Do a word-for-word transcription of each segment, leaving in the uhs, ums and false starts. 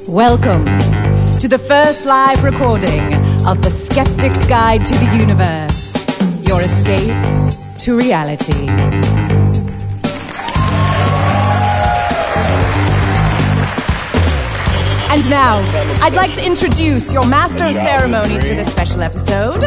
Welcome to the first live recording of The Skeptic's Guide to the Universe, your escape to reality. And now, I'd like to introduce your master of ceremonies for this special episode,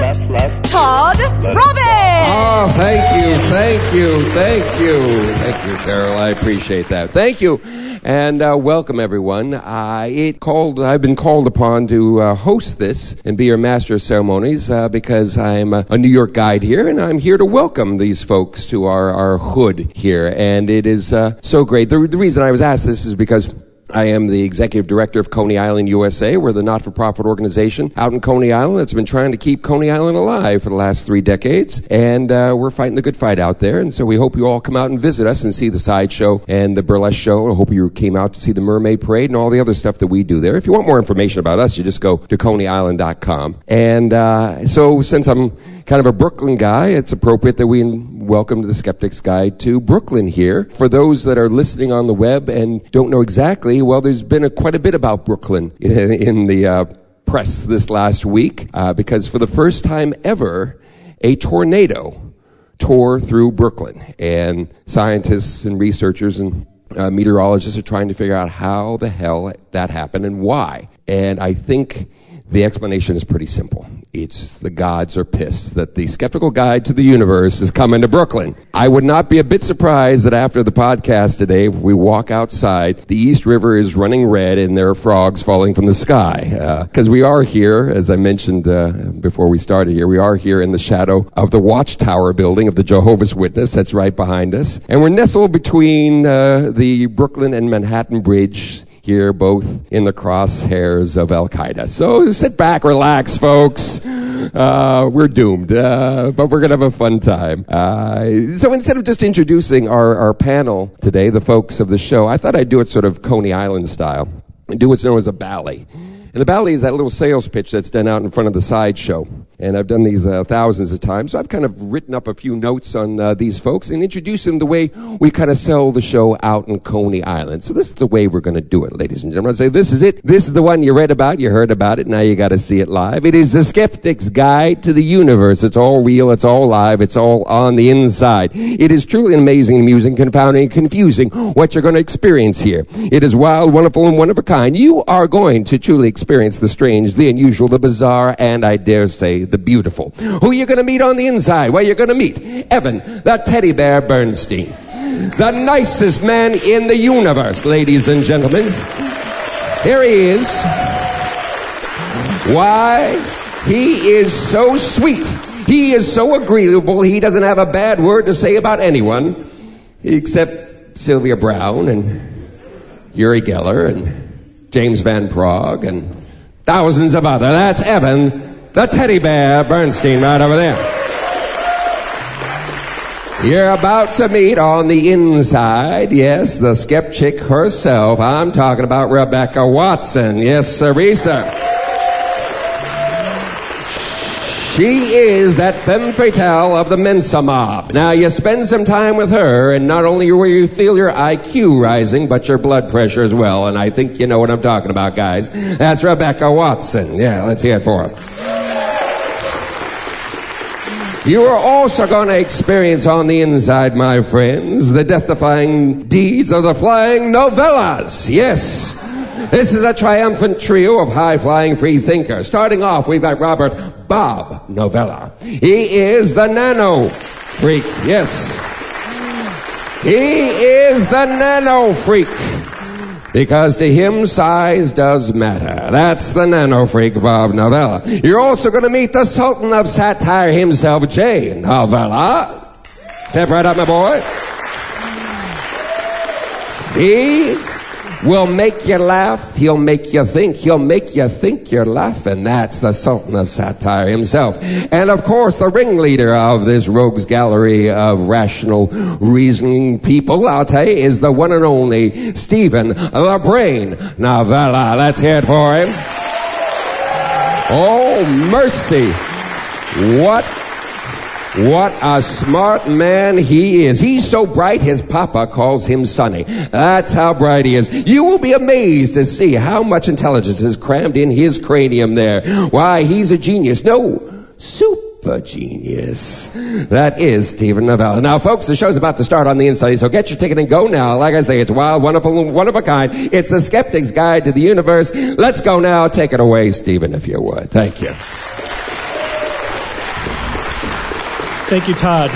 Todd Robbins! Oh, thank you, thank you, thank you. Thank you, Cheryl. I appreciate that. Thank you. And uh, welcome, everyone. Uh, it called, I've been called upon to uh, host this and be your master of ceremonies uh, because I'm a, a New York guide here, and I'm here to welcome these folks to our, our hood here. And it is uh, so great. The, the reason I was asked this is because I am the executive director of Coney Island, U S A. We're the not-for-profit organization out in Coney Island that's been trying to keep Coney Island alive for the last three decades. And uh, we're fighting the good fight out there. And so we hope you all come out and visit us and see the sideshow and the burlesque show. I hope you came out to see the Mermaid Parade and all the other stuff that we do there. If you want more information about us, you just go to coney island dot com. And uh, so since I'm kind of a Brooklyn guy, it's appropriate that we welcome to the Skeptic's Guide to Brooklyn here. For those that are listening on the web and don't know exactly, well, there's been a, quite a bit about Brooklyn in, in the uh, press this last week uh, because for the first time ever, a tornado tore through Brooklyn. And scientists and researchers and uh, meteorologists are trying to figure out how the hell that happened and why. And I think the explanation is pretty simple. It's the gods are pissed that the Skeptical Guide to the Universe is coming to Brooklyn. I would not be a bit surprised that after the podcast today, if we walk outside, the East River is running red and there are frogs falling from the sky. Because uh, we are here, as I mentioned uh, before we started here, we are here in the shadow of the Watchtower building of the Jehovah's Witness. That's right behind us. And we're nestled between uh, the Brooklyn and Manhattan Bridge here, both in the crosshairs of Al-Qaeda. So sit back, relax, folks. Uh, we're doomed, uh, but we're going to have a fun time. Uh, so instead of just introducing our, our panel today, the folks of the show, I thought I'd do it sort of Coney Island style and do what's known as a bally. And the bally is that little sales pitch that's done out in front of the sideshow. And I've done these uh, thousands of times. So I've kind of written up a few notes on uh, these folks and introduced them the way we kind of sell the show out in Coney Island. So this is the way we're going to do it, ladies and gentlemen. I say this is it. This is the one you read about. You heard about it. Now you got to see it live. It is the Skeptic's Guide to the Universe. It's all real. It's all live. It's all on the inside. It is truly amazing, amusing, confounding, and confusing what you're going to experience here. It is wild, wonderful, and one of a kind. You are going to truly experience the strange, the unusual, the bizarre, and I dare say the beautiful. Who are you going to meet on the inside? Well, you're going to meet Evan, the teddy bear Bernstein, the nicest man in the universe, ladies and gentlemen. Here he is. Why, he is so sweet. He is so agreeable. He doesn't have a bad word to say about anyone except Sylvia Browne and Uri Geller and James Van Praagh and thousands of others. That's Evan, the teddy bear Bernstein, right over there. You're about to meet on the inside, yes, the skeptic herself. I'm talking about Rebecca Watson. Yes, sirree. She is that femme fatale of the Mensa mob. Now, you spend some time with her, and not only will you feel your I Q rising, but your blood pressure as well. And I think you know what I'm talking about, guys. That's Rebecca Watson. Yeah, let's hear it for her. You are also going to experience on the inside, my friends, the death-defying deeds of the Flying Novellas. Yes. This is a triumphant trio of high-flying free thinkers. Starting off, we've got Robert Bob Novella. He is the nano freak. Yes. He is the nano freak. Because to him, size does matter. That's the nano freak, Bob Novella. You're also going to meet the Sultan of Satire himself, Jay Novella. Step right up, my boy. He will make you laugh. He'll make you think. He'll make you think you're laughing. That's the Sultan of Satire himself. And of course, the ringleader of this rogues gallery of rational reasoning people, I'll tell you, is the one and only Stephen the Brain Novella. Let's hear it for him. Oh, mercy. What What a smart man he is. He's so bright his papa calls him Sonny. That's how bright he is. You will be amazed to see how much intelligence is crammed in his cranium there. Why, he's a genius. No, super genius. That is Stephen Novella. Now, folks, the show's about to start on the inside, so get your ticket and go now. Like I say, it's wild, wonderful, one of a kind. It's the Skeptic's Guide to the Universe. Let's go now. Take it away, Stephen, if you would. Thank you. Thank you, Todd.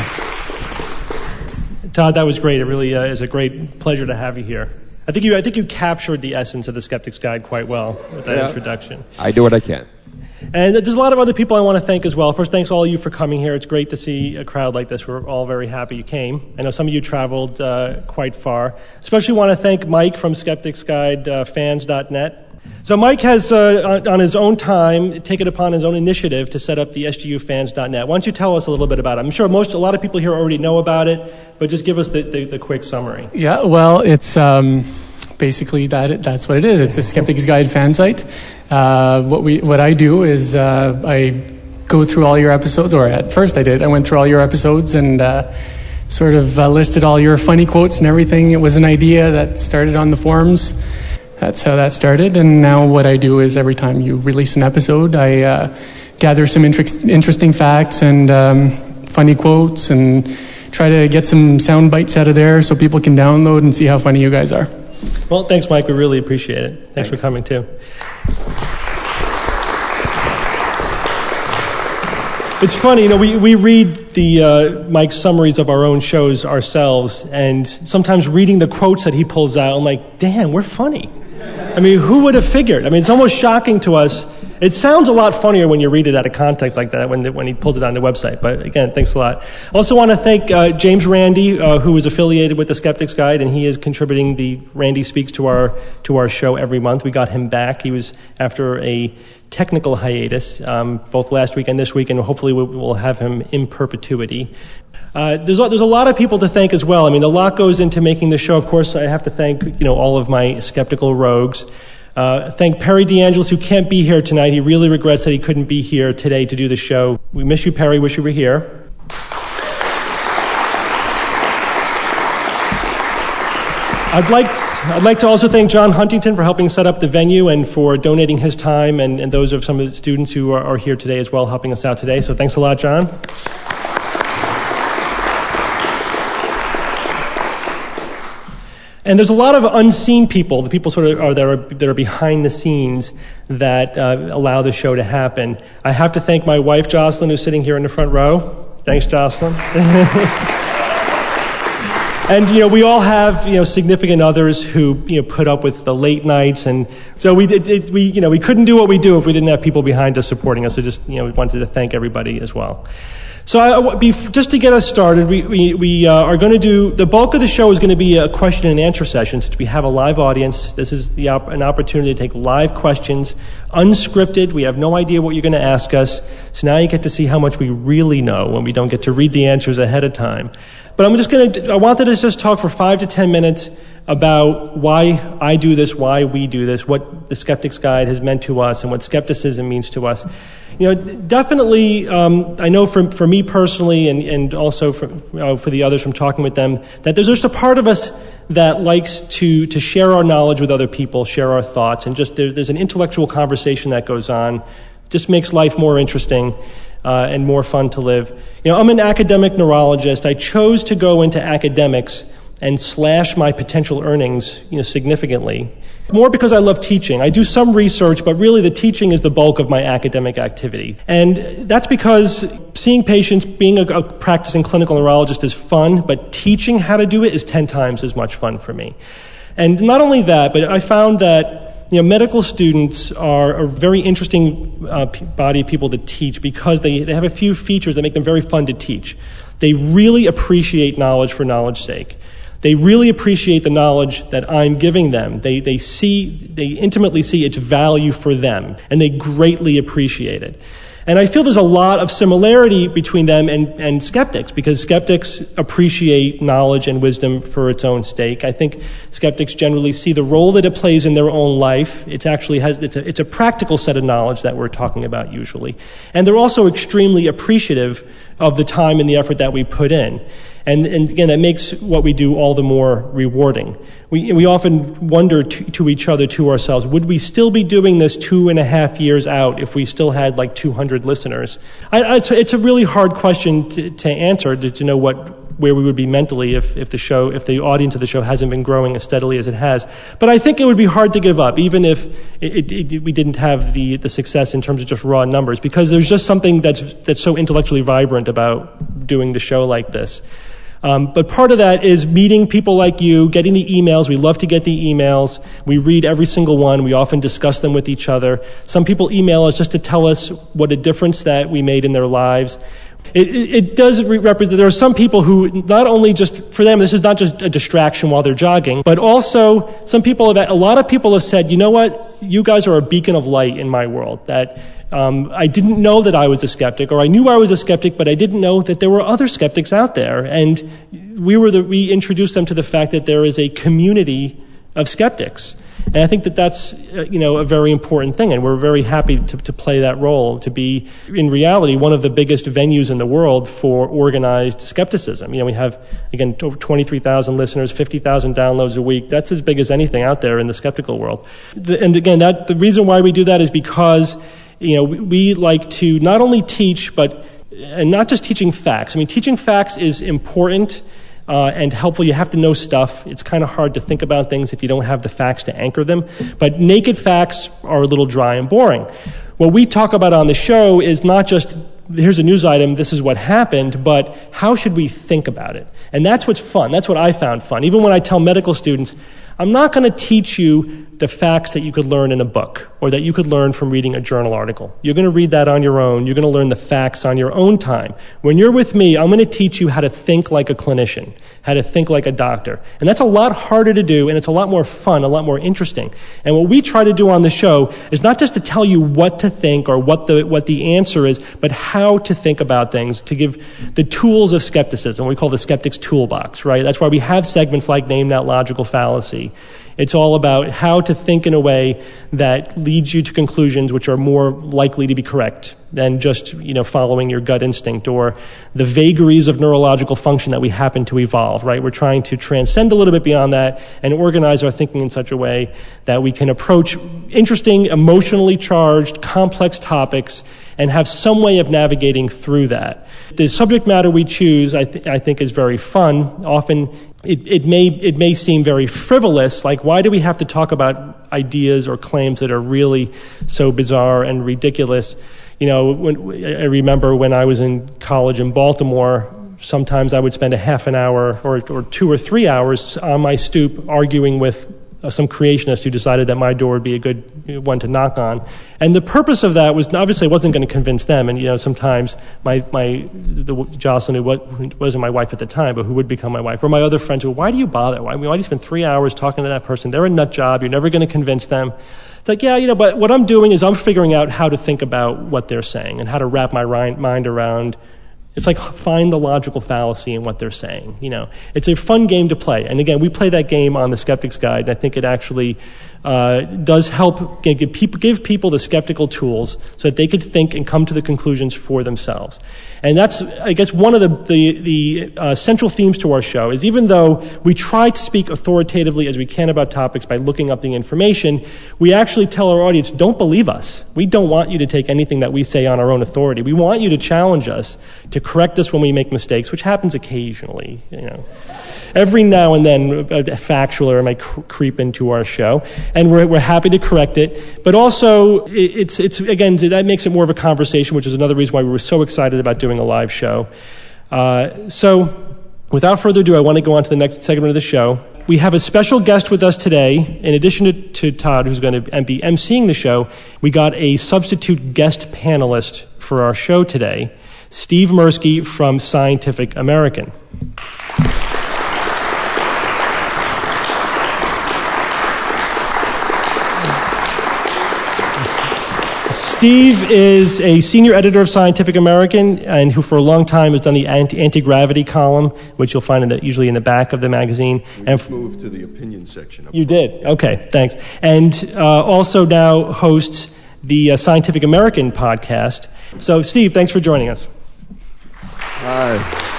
Todd, that was great. It really uh, is a great pleasure to have you here. I think you I think you captured the essence of the Skeptic's Guide quite well with that yeah. introduction. I do what I can. And there's a lot of other people I want to thank as well. First, thanks all of you for coming here. It's great to see a crowd like this. We're all very happy you came. I know some of you traveled uh, quite far. Especially want to thank Mike from Skeptics Guide uh, fans dot net. So Mike has, uh, on his own time, taken upon his own initiative to set up the S G U fans dot net. Why don't you tell us a little bit about it? I'm sure most, a lot of people here already know about it, but just give us the, the, the quick summary. Yeah, well, it's um, basically that. That's what it is. It's a Skeptics Guide fan site. Uh, what we, what I do is uh, I go through all your episodes, or at first I did. I went through all your episodes and uh, sort of uh, listed all your funny quotes and everything. It was an idea that started on the forums. That's how that started, and now what I do is every time you release an episode, I uh, gather some inter- interesting facts and um, funny quotes and try to get some sound bites out of there so people can download and see how funny you guys are. Well, thanks, Mike. We really appreciate it. Thanks, thanks. for coming, too. It's funny, you know, we, we read the uh, Mike's summaries of our own shows ourselves, and sometimes reading the quotes that he pulls out, I'm like, damn, we're funny. I mean, who would have figured? I mean, it's almost shocking to us. It sounds a lot funnier when you read it out of context like that, when the, when he pulls it on the website. But again, thanks a lot. I also want to thank uh, James Randi, uh, who is affiliated with the Skeptics Guide, and he is contributing the Randi Speaks to our to our show every month. We got him back. He was after a technical hiatus, um, both last week and this week, and hopefully we will have him in perpetuity. Uh, there's a, there's a lot of people to thank as well. I mean, a lot goes into making the show. Of course, I have to thank, you know, all of my skeptical rogues. Uh, thank Perry DeAngelis, who can't be here tonight. He really regrets that he couldn't be here today to do the show. We miss you, Perry. Wish you were here. I'd like I'd like to also thank John Huntington for helping set up the venue and for donating his time, and, and those of some of the students who are, are here today as well, helping us out today. So thanks a lot, John. And there's a lot of unseen people, the people sort of are that are that are behind the scenes that uh, allow the show to happen. I have to thank my wife, Jocelyn, who's sitting here in the front row. Thanks, Jocelyn. And, you know, we all have, you know, significant others who, you know, put up with the late nights. And so we did, it, we, you know, we couldn't do what we do if we didn't have people behind us supporting us. So just, you know, we wanted to thank everybody as well. So I, just to get us started, we, we, we uh, are going to do, the bulk of the show is going to be a question and answer session since we have a live audience. This is the op- an opportunity to take live questions, unscripted. We have no idea what you're going to ask us. So now you get to see how much we really know when we don't get to read the answers ahead of time. But I'm just going to, I wanted to just talk for five to ten minutes about why I do this, why we do this, what the Skeptics Guide has meant to us, and what skepticism means to us. You know, definitely, um, I know for for me personally, and, and also for, you know, for the others from talking with them, that there's just a part of us that likes to to share our knowledge with other people, share our thoughts, and just there, there's an intellectual conversation that goes on. Just makes life more interesting. Uh, and more fun to live. You know, I'm an academic neurologist. I chose to go into academics and slash my potential earnings, you know, significantly. More because I love teaching. I do some research, but really the teaching is the bulk of my academic activity. And that's because seeing patients, being a, a practicing clinical neurologist is fun, but teaching how to do it is ten times as much fun for me. And not only that, but I found that You know, medical students are a very interesting uh, p- body of people to teach because they, they have a few features that make them very fun to teach. They really appreciate knowledge for knowledge's sake. They really appreciate the knowledge that I'm giving them. They they see, they intimately see its value for them, and they greatly appreciate it. And I feel there's a lot of similarity between them and, and skeptics, because skeptics appreciate knowledge and wisdom for its own sake. I think skeptics generally see the role that it plays in their own life. It actually has, it's a, it's a practical set of knowledge that we're talking about usually. And they're also extremely appreciative of the time and the effort that we put in. And, and again, that makes what we do all the more rewarding. We, we often wonder to, to each other, to ourselves, would we still be doing this two and a half years out if we still had like two hundred listeners? I, I, it's, it's a really hard question to, to answer, to, to know what where we would be mentally if, if the show, if the audience of the show hasn't been growing as steadily as it has. But I think it would be hard to give up, even if it, it, it, we didn't have the, the success in terms of just raw numbers, because there's just something that's that's so intellectually vibrant about doing the show like this. Um, but part of that is meeting people like you, getting the emails. We love to get the emails. We read every single one. We often discuss them with each other. Some people email us just to tell us what a difference that we made in their lives. It, it, it does re- represent, there are some people who not only just, for them, this is not just a distraction while they're jogging, but also some people have, a lot of people have said, you know what, you guys are a beacon of light in my world, that um, I didn't know that I was a skeptic, or I knew I was a skeptic, but I didn't know that there were other skeptics out there. And we were the, we introduced them to the fact that there is a community of skeptics. And I think that that's, uh, you know, a very important thing, and we're very happy to, to play that role, to be, in reality, one of the biggest venues in the world for organized skepticism. You know, we have, again, twenty-three thousand listeners, fifty thousand downloads a week. That's as big as anything out there in the skeptical world. The, and again, that the reason why we do that is because, you know, we, we like to not only teach, but, and not just teaching facts. I mean, teaching facts is important, Uh, and helpful. You have to know stuff. It's kind of hard to think about things if you don't have the facts to anchor them. But naked facts are a little dry and boring. What we talk about on the show is not just, here's a news item, this is what happened, but how should we think about it? And that's what's fun. That's what I found fun. Even when I tell medical students, I'm not going to teach you the facts that you could learn in a book or that you could learn from reading a journal article. You're going to read that on your own. You're going to learn the facts on your own time. When you're with me, I'm going to teach you how to think like a clinician, how to think like a doctor. And that's a lot harder to do, and it's a lot more fun, a lot more interesting. And what we try to do on the show is not just to tell you what to think or what the what the answer is, but how to think about things, to give the tools of skepticism. We call the skeptic's toolbox, right? That's why we have segments like Name That Logical Fallacy. It's all about how to think in a way that leads you to conclusions which are more likely to be correct than just, you know, following your gut instinct or the vagaries of neurological function that we happen to evolve, right? We're trying to transcend a little bit beyond that and organize our thinking in such a way that we can approach interesting, emotionally charged, complex topics and have some way of navigating through that. The subject matter we choose, I, th- I think, is very fun. Often it, it may it may seem very frivolous, like why do we have to talk about ideas or claims that are really so bizarre and ridiculous? You know, when, I remember when I was in college in Baltimore, sometimes I would spend a half an hour or, or two or three hours on my stoop arguing with uh, some creationist who decided that my door would be a good one to knock on. And the purpose of that was, obviously I wasn't going to convince them. And, you know, sometimes my, my the, Jocelyn, who wasn't my wife at the time, but who would become my wife, or my other friends who, why do you bother? Why, why do you spend three hours talking to that person? They're a nut job. You're never going to convince them. It's like, yeah, you know, but what I'm doing is I'm figuring out how to think about what they're saying and how to wrap my mind around. It's like find the logical fallacy in what they're saying. You know, it's a fun game to play. And again, we play that game on the Skeptic's Guide, and I think it actually uh, does help give people, give people the skeptical tools so that they could think and come to the conclusions for themselves. And that's, I guess, one of the the, the uh, central themes to our show is even though we try to speak authoritatively as we can about topics by looking up the information, we actually tell our audience, don't believe us. We don't want you to take anything that we say on our own authority. We want you to challenge us, to correct us when we make mistakes, which happens occasionally, you know. Every now and then, a factual error might cr- creep into our show, and we're we're happy to correct it. But also, it's it's again that makes it more of a conversation, which is another reason why we were so excited about doing a live show. Uh, so, without further ado, I want to go on to the next segment of the show. We have a special guest with us today. In addition to, to Todd, who's going to be emceeing the show, we got a substitute guest panelist for our show today, Steve Mirsky from Scientific American. Steve is a senior editor of Scientific American and who for a long time has done the anti- anti-gravity column, which you'll find in the, usually in the back of the magazine. We and f- moved to the opinion section. You did? Okay, thanks. And uh, also now hosts the uh, Scientific American podcast. So, Steve, thanks for joining us. Hi.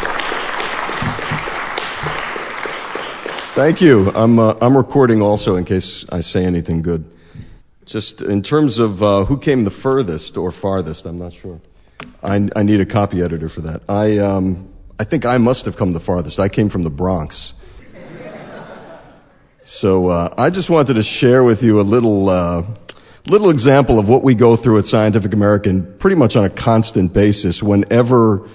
Thank you. I'm uh, I'm recording also in case I say anything good. Just in terms of uh, who came the furthest or farthest, I'm not sure. I, I need a copy editor for that. I um I think I must have come the farthest. I came from the Bronx. So uh, I just wanted to share with you a little uh, little example of what we go through at Scientific American pretty much on a constant basis whenever,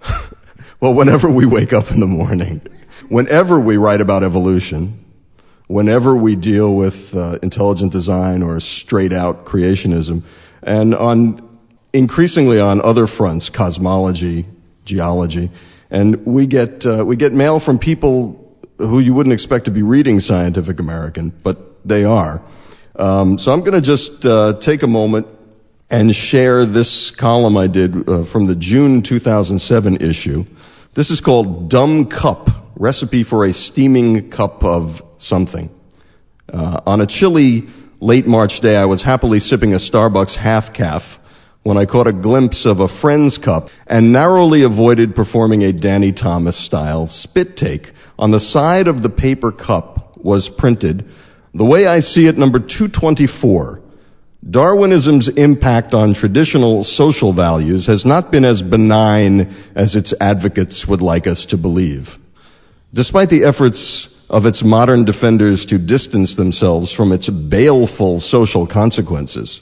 well, whenever we wake up in the morning, whenever we write about evolution, whenever we deal with uh, intelligent design or straight out creationism, and on increasingly on other fronts, cosmology, geology, and we get uh, we get mail from people who you wouldn't expect to be reading Scientific American, but they are. Um, so I'm going to just uh, take a moment and share this column I did uh, from the June two thousand seven issue. This is called Dumb Cup, Recipe for a Steaming Cup of Something. Uh, on a chilly late March day, I was happily sipping a Starbucks half-calf when I caught a glimpse of a friend's cup and narrowly avoided performing a Danny Thomas-style spit take. On the side of the paper cup was printed, "The way I see it, number two twenty-four. Darwinism's impact on traditional social values has not been as benign as its advocates would like us to believe. Despite the efforts of its modern defenders to distance themselves from its baleful social consequences,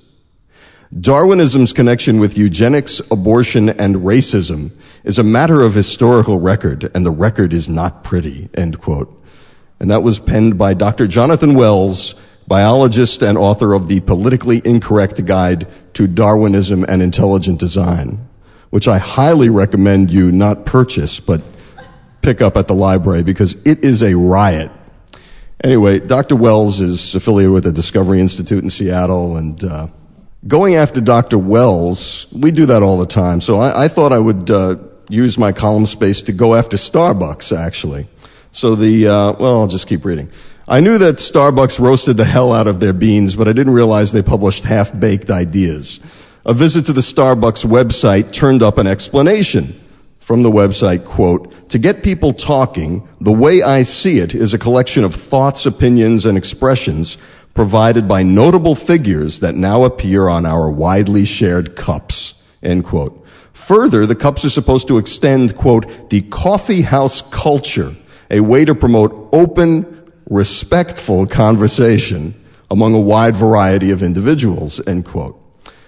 Darwinism's connection with eugenics, abortion, and racism is a matter of historical record, and the record is not pretty," end quote. And that was penned by Doctor Jonathan Wells, biologist and author of the Politically Incorrect Guide to Darwinism and Intelligent Design, which I highly recommend you not purchase, but pick up at the library because it is a riot. Anyway, Doctor Wells is affiliated with the Discovery Institute in Seattle, and uh, going after Doctor Wells, we do that all the time. So I, I thought I would uh, use my column space to go after Starbucks, actually. So the, uh, well, I'll just keep reading. I knew that Starbucks roasted the hell out of their beans, but I didn't realize they published half-baked ideas. A visit to the Starbucks website turned up an explanation. From the website, quote, "To get people talking, the way I see it is a collection of thoughts, opinions, and expressions provided by notable figures that now appear on our widely shared cups," end quote. Further, the cups are supposed to extend, quote, "the coffee house culture, a way to promote open, respectful conversation among a wide variety of individuals," end quote.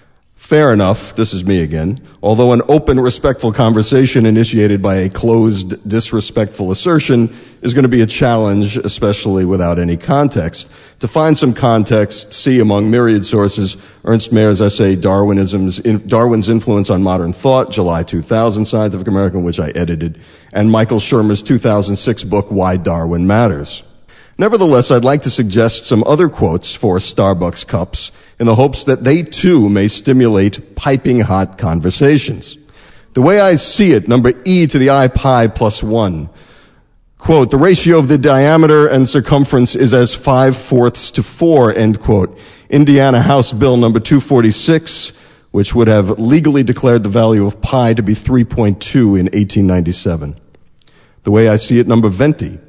Fair enough, this is me again. Although an open, respectful conversation initiated by a closed, disrespectful assertion is going to be a challenge, especially without any context. To find some context, see among myriad sources Ernst Mayr's essay, Darwinism's, Darwin's Influence on Modern Thought, July two thousand, Scientific American, which I edited, and Michael Shermer's two thousand six book, Why Darwin Matters. Nevertheless, I'd like to suggest some other quotes for Starbucks cups in the hopes that they too may stimulate piping hot conversations. The way I see it, number E to the I pi plus one. Quote, "The ratio of the diameter and circumference is as five-fourths to four," end quote. Indiana House Bill number two forty-six, which would have legally declared the value of pi to be three point two in eighteen ninety-seven. The way I see it, number venti.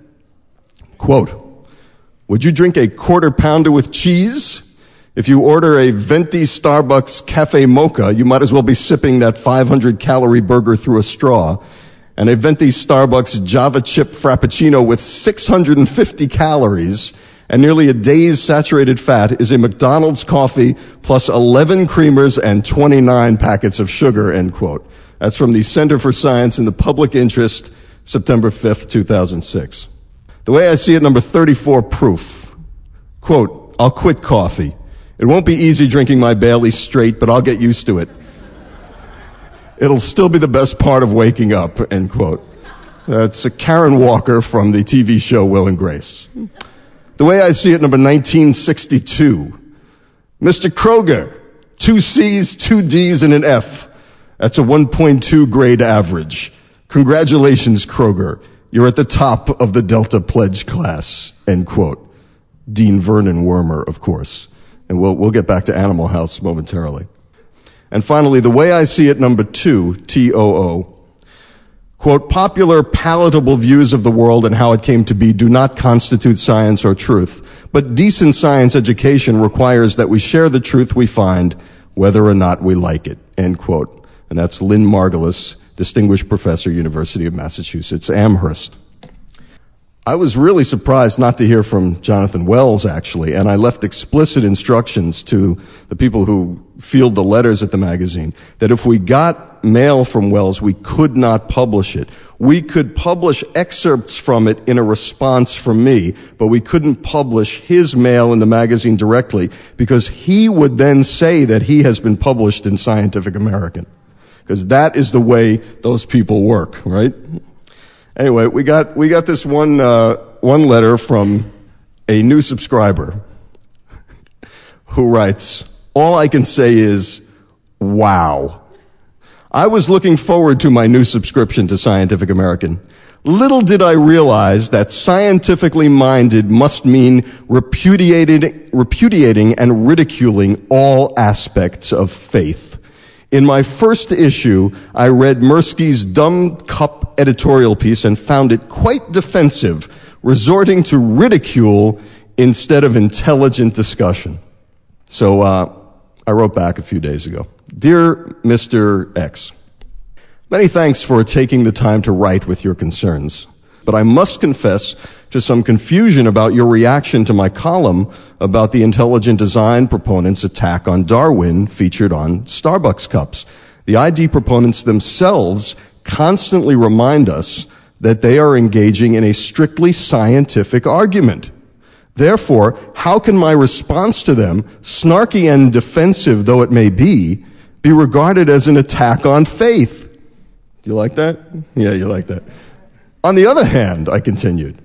Quote, "Would you drink a quarter pounder with cheese? If you order a venti Starbucks Cafe Mocha, you might as well be sipping that five hundred calorie burger through a straw. And a venti Starbucks Java chip Frappuccino with six hundred fifty calories and nearly a day's saturated fat is a McDonald's coffee plus eleven creamers and twenty-nine packets of sugar," end quote. That's from the Center for Science in the Public Interest, September fifth, two thousand six. The way I see it, number thirty-four, proof. Quote, "I'll quit coffee. It won't be easy drinking my Bailey straight, but I'll get used to it. It'll still be the best part of waking up," end quote. That's a Karen Walker from the T V show Will and Grace. The way I see it, number nineteen sixty-two. "Mister Kroger, two C's, two D's, and an F. That's a one point two grade average. Congratulations, Kroger. You're at the top of the Delta Pledge class," end quote. Dean Vernon Wormer, of course. And we'll, we'll get back to Animal House momentarily. And finally, the way I see it, number two, T O O. Quote, popular, palatable views of the world and how it came to be do not constitute science or truth, but decent science education requires that we share the truth we find, whether or not we like it, end quote. And that's Lynn Margulis, Distinguished Professor, University of Massachusetts, Amherst. I was really surprised not to hear from Jonathan Wells, actually, and I left explicit instructions to the people who field the letters at the magazine that if we got mail from Wells, we could not publish it. We could publish excerpts from it in a response from me, but we couldn't publish his mail in the magazine directly because he would then say that he has been published in Scientific American. Because that is the way those people work, right? Anyway, we got we got this one uh, one letter from a new subscriber who writes, all I can say is, wow. I was looking forward to my new subscription to Scientific American. Little did I realize that scientifically minded must mean repudiating, repudiating and ridiculing all aspects of faith. In my first issue, I read Mirsky's Dumb Cup editorial piece and found it quite defensive, resorting to ridicule instead of intelligent discussion. So uh, I wrote back a few days ago. Dear Mister X, many thanks for taking the time to write with your concerns, but I must confess to some confusion about your reaction to my column about the intelligent design proponents' attack on Darwin featured on Starbucks cups. The I D proponents themselves constantly remind us that they are engaging in a strictly scientific argument. Therefore, how can my response to them, snarky and defensive though it may be, be regarded as an attack on faith? Do you like that? Yeah, you like that. On the other hand, I continued,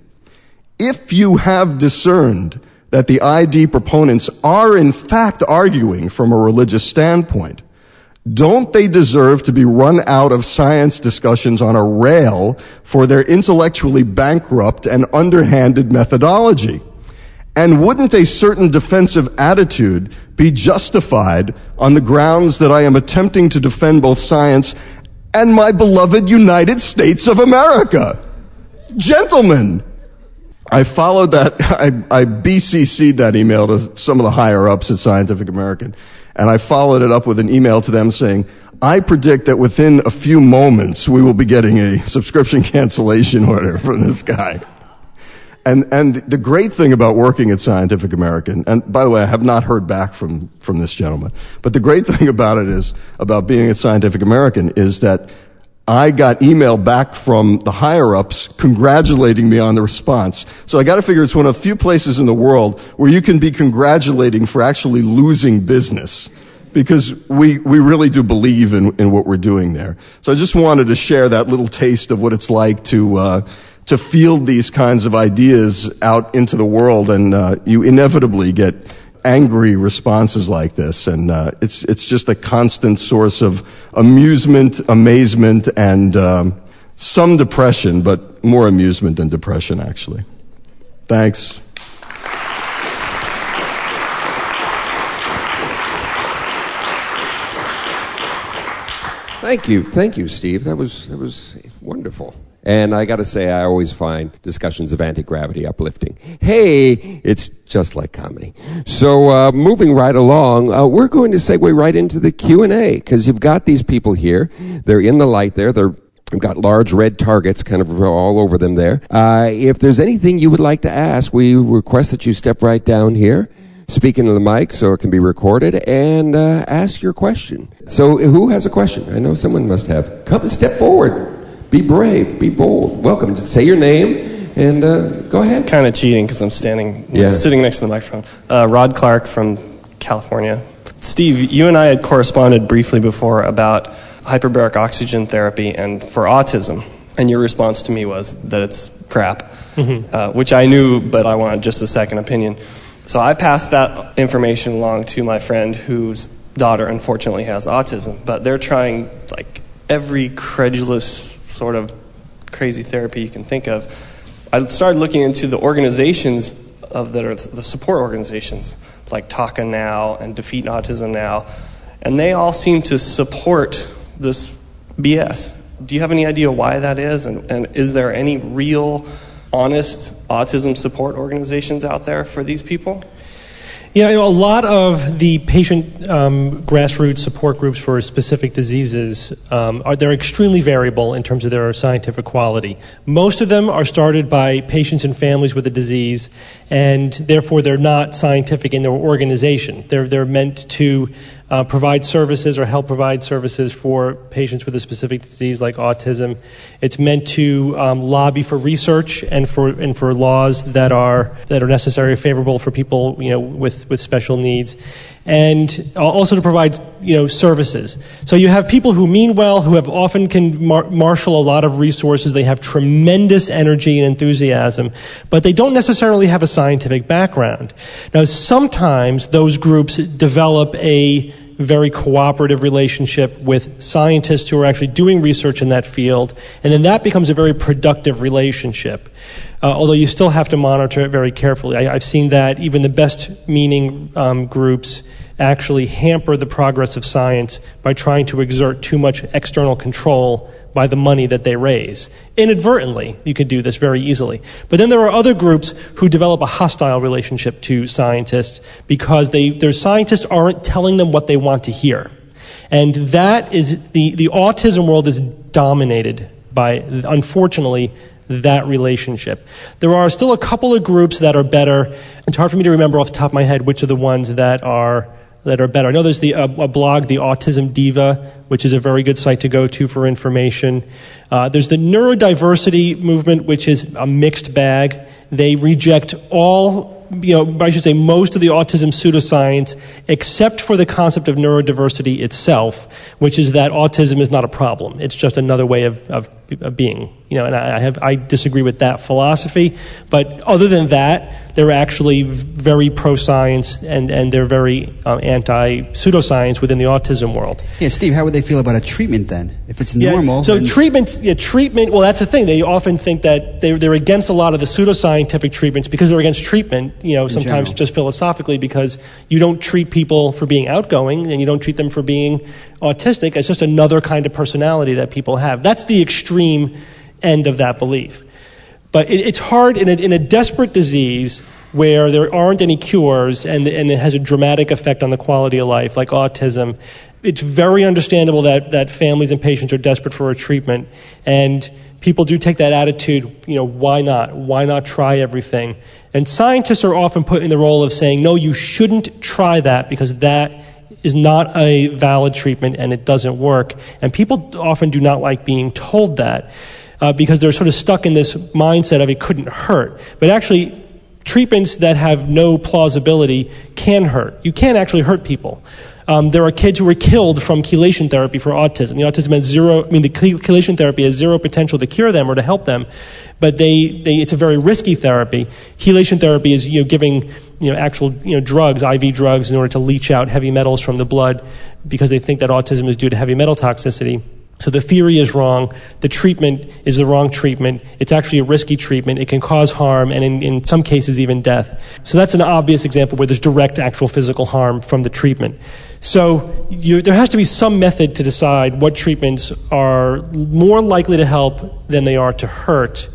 if you have discerned that the I D proponents are in fact arguing from a religious standpoint, don't they deserve to be run out of science discussions on a rail for their intellectually bankrupt and underhanded methodology? And wouldn't a certain defensive attitude be justified on the grounds that I am attempting to defend both science and my beloved United States of America? Gentlemen, I followed that, I, I B C C'd that email to some of the higher ups at Scientific American, and I followed it up with an email to them saying, I predict that within a few moments we will be getting a subscription cancellation order from this guy. And, and the great thing about working at Scientific American, and by the way, I have not heard back from, from this gentleman, but the great thing about it is, about being at Scientific American, is that I got email back from the higher-ups congratulating me on the response. So I got to figure it's one of the few places in the world where you can be congratulating for actually losing business, because we we really do believe in, in what we're doing there. So I just wanted to share that little taste of what it's like to uh, to field these kinds of ideas out into the world, and uh, you inevitably get angry responses like this, and uh, it's it's just a constant source of amusement, amazement, and um, some depression, but more amusement than depression, actually. Thanks. Thank you, thank you, Steve. That was that was wonderful. And I got to say, I always find discussions of anti-gravity uplifting. Hey, it's just like comedy. So uh, moving right along, uh, we're going to segue right into the Q and A, because you've got these people here. They're in the light there. They're They've got large red targets kind of all over them there. Uh, if there's anything you would like to ask, we request that you step right down here, speak into the mic so it can be recorded, and uh, ask your question. So who has a question? I know someone must have. Come, step forward. Be brave. Be bold. Welcome. Just say your name and uh, go ahead. It's kind of cheating because I'm standing, yeah. sitting next to the microphone. Uh, Rod Clark from California. Steve, you and I had corresponded briefly before about hyperbaric oxygen therapy and for autism, and your response to me was that it's crap, mm-hmm. uh, which I knew, but I wanted just a second opinion. So I passed that information along to my friend whose daughter unfortunately has autism, but they're trying like every credulous sort of crazy therapy you can think of. I started looking into the organizations of that are the support organizations like Taka Now and Defeat Autism Now, and they all seem to support this B S. Do you have any idea why that is? And, and is there any real, honest autism support organizations out there for these people? Yeah, you know, a lot of the patient um, grassroots support groups for specific diseases, um, are they're extremely variable in terms of their scientific quality. Most of them are started by patients and families with a disease, and therefore they're not scientific in their organization. They're they're meant to uh, provide services or help provide services for patients with a specific disease like autism. It's meant to um, lobby for research and for and for laws that are that are necessary or favorable for people, you know, with with special needs, and also to provide, you know, services. So you have people who mean well, who have often can mar- marshal a lot of resources. They have tremendous energy and enthusiasm, but they don't necessarily have a scientific background. Now, sometimes those groups develop a very cooperative relationship with scientists who are actually doing research in that field, and then that becomes a very productive relationship. Uh, although you still have to monitor it very carefully. I, I've seen that even the best-meaning um, groups actually hamper the progress of science by trying to exert too much external control by the money that they raise. Inadvertently, you could do this very easily. But then there are other groups who develop a hostile relationship to scientists because they, their scientists aren't telling them what they want to hear. And that is, the, the autism world is dominated by, unfortunately, that relationship. There are still a couple of groups that are better. It's hard for me to remember off the top of my head which are the ones that are that are better. I know there's the uh, a blog, the Autism Diva, which is a very good site to go to for information. Uh, there's the neurodiversity movement, which is a mixed bag. They reject all, you know, I should say most of the autism pseudoscience, except for the concept of neurodiversity itself, which is that autism is not a problem. It's just another way of, of, of being. You know, and I have I disagree with that philosophy. But other than that, they're actually very pro-science and, and they're very uh, anti-pseudoscience within the autism world. Yeah, Steve, how would they feel about a treatment then? If it's Yeah, normal. so then... treatment, yeah, treatment. Well, that's the thing. They often think that they're, they're against a lot of the pseudoscientific treatments because they're against treatment. You know, sometimes general. just philosophically because you don't treat people for being outgoing and you don't treat them for being autistic. It's just another kind of personality that people have. That's the extreme end of that belief. But it, it's hard in a, in a desperate disease where there aren't any cures and, and it has a dramatic effect on the quality of life, like autism. It's very understandable that, that families and patients are desperate for a treatment, and people do take that attitude, you know, why not? Why not try everything? And scientists are often put in the role of saying, no, you shouldn't try that because that is not a valid treatment and it doesn't work. And people often do not like being told that uh, because they're sort of stuck in this mindset of it couldn't hurt. But actually, treatments that have no plausibility can hurt. You can actually hurt people. Um, there are kids who were killed from chelation therapy for autism. The autism has zero, I mean, the chelation therapy has zero potential to cure them or to help them, but they, they it's a very risky therapy. Chelation therapy is, you know, giving, you know, actual, you know, drugs, I V drugs in order to leach out heavy metals from the blood because they think that autism is due to heavy metal toxicity. So the theory is wrong. The treatment is the wrong treatment. It's actually a risky treatment. It can cause harm and in, in some cases even death. So that's an obvious example where there's direct actual physical harm from the treatment. So you, there has to be some method to decide what treatments are more likely to help than they are to hurt.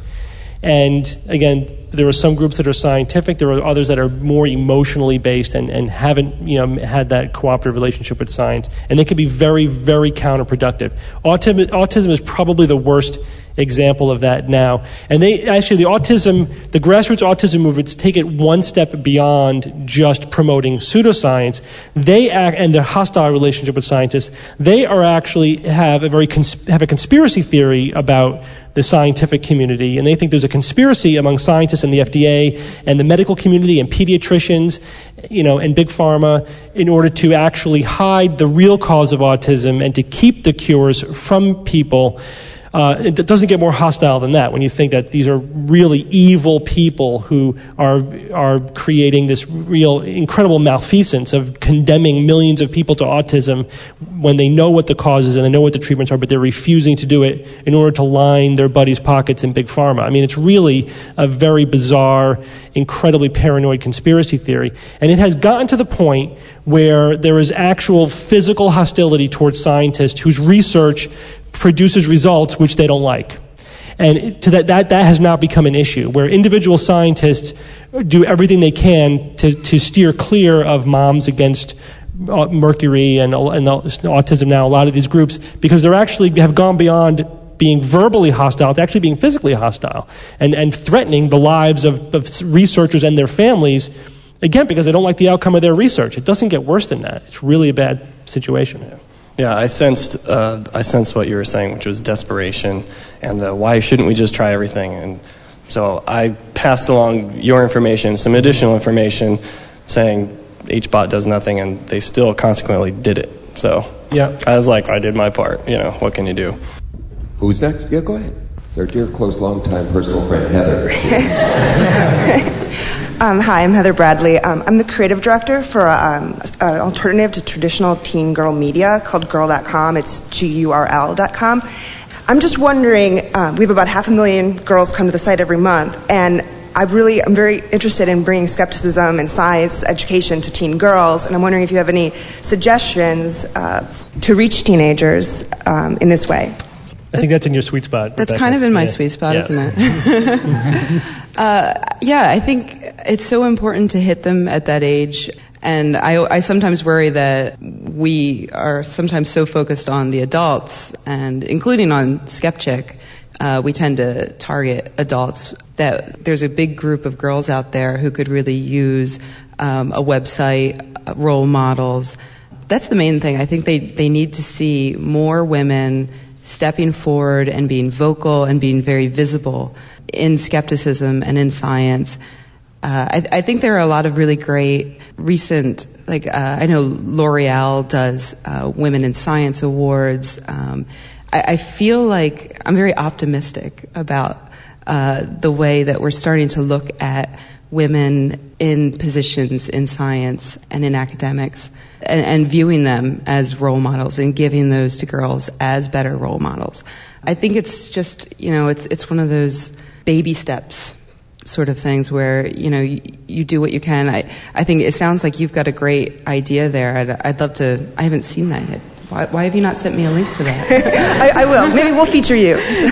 And again, there are some groups that are scientific. There are others that are more emotionally based and, and haven't, you know, had that cooperative relationship with science. And they can be very, very counterproductive. Autism, autism is probably the worst example of that now. And they actually, the autism, the grassroots autism movements take it one step beyond just promoting pseudoscience. They act, and their hostile relationship with scientists, they are actually have a very cons- have a conspiracy theory about the scientific community, and they think there's a conspiracy among scientists and the F D A and the medical community and pediatricians, you know, and big pharma in order to actually hide the real cause of autism and to keep the cures from people. Uh, it doesn't get more hostile than that when you think that these are really evil people who are are creating this real incredible malfeasance of condemning millions of people to autism when they know what the cause is and they know what the treatments are, but they're refusing to do it in order to line their buddies' pockets in big pharma. I mean, it's really a very bizarre, incredibly paranoid conspiracy theory. And it has gotten to the point where there is actual physical hostility towards scientists whose research produces results which they don't like. And to that, that, that has now become an issue where individual scientists do everything they can to, to steer clear of Moms Against Mercury and, and autism now, a lot of these groups, because they're actually have gone beyond being verbally hostile to actually being physically hostile and, and threatening the lives of, of researchers and their families, again, because they don't like the outcome of their research. It doesn't get worse than that. It's really a bad situation. Yeah, I sensed uh, I sensed what you were saying, which was desperation, and the why shouldn't we just try everything? And so I passed along your information, some additional information, saying H bot does nothing, and they still consequently did it. So yeah, I was like, I did my part. You know, what can you do? Who's next? Yeah, go ahead. It's our dear, close, long-time personal friend, Heather. um, hi, I'm Heather Bradley. Um, I'm the creative director for um, an alternative to traditional teen girl media called girl dot com. It's G U R L dot com. I'm just wondering, um, we have about half a million girls come to the site every month, and I really, I'm very interested in bringing skepticism and science education to teen girls, and I'm wondering if you have any suggestions uh, to reach teenagers um, in this way. I think that's in your sweet spot. That's Rebecca. kind of in my yeah. sweet spot, yeah. isn't it? uh, yeah, I think it's so important to hit them at that age. And I, I sometimes worry that we are sometimes so focused on the adults, and including on Skepchick, uh, we tend to target adults, that there's a big group of girls out there who could really use um, a website, role models. That's the main thing. I think they, they need to see more women stepping forward and being vocal and being very visible in skepticism and in science. Uh, I, I think there are a lot of really great recent, like uh, I know L'Oreal does uh, Women in Science Awards. Um, I, I feel like I'm very optimistic about uh, the way that we're starting to look at women in positions in science and in academics, and, and viewing them as role models and giving those to girls as better role models. I think it's just, you know, it's it's one of those baby steps sort of things where, you know, you, you do what you can. I, I think it sounds like you've got a great idea there. I'd, I'd love to, I haven't seen that yet. Why, why have you not sent me a link to that? I, I will. Maybe we'll feature you.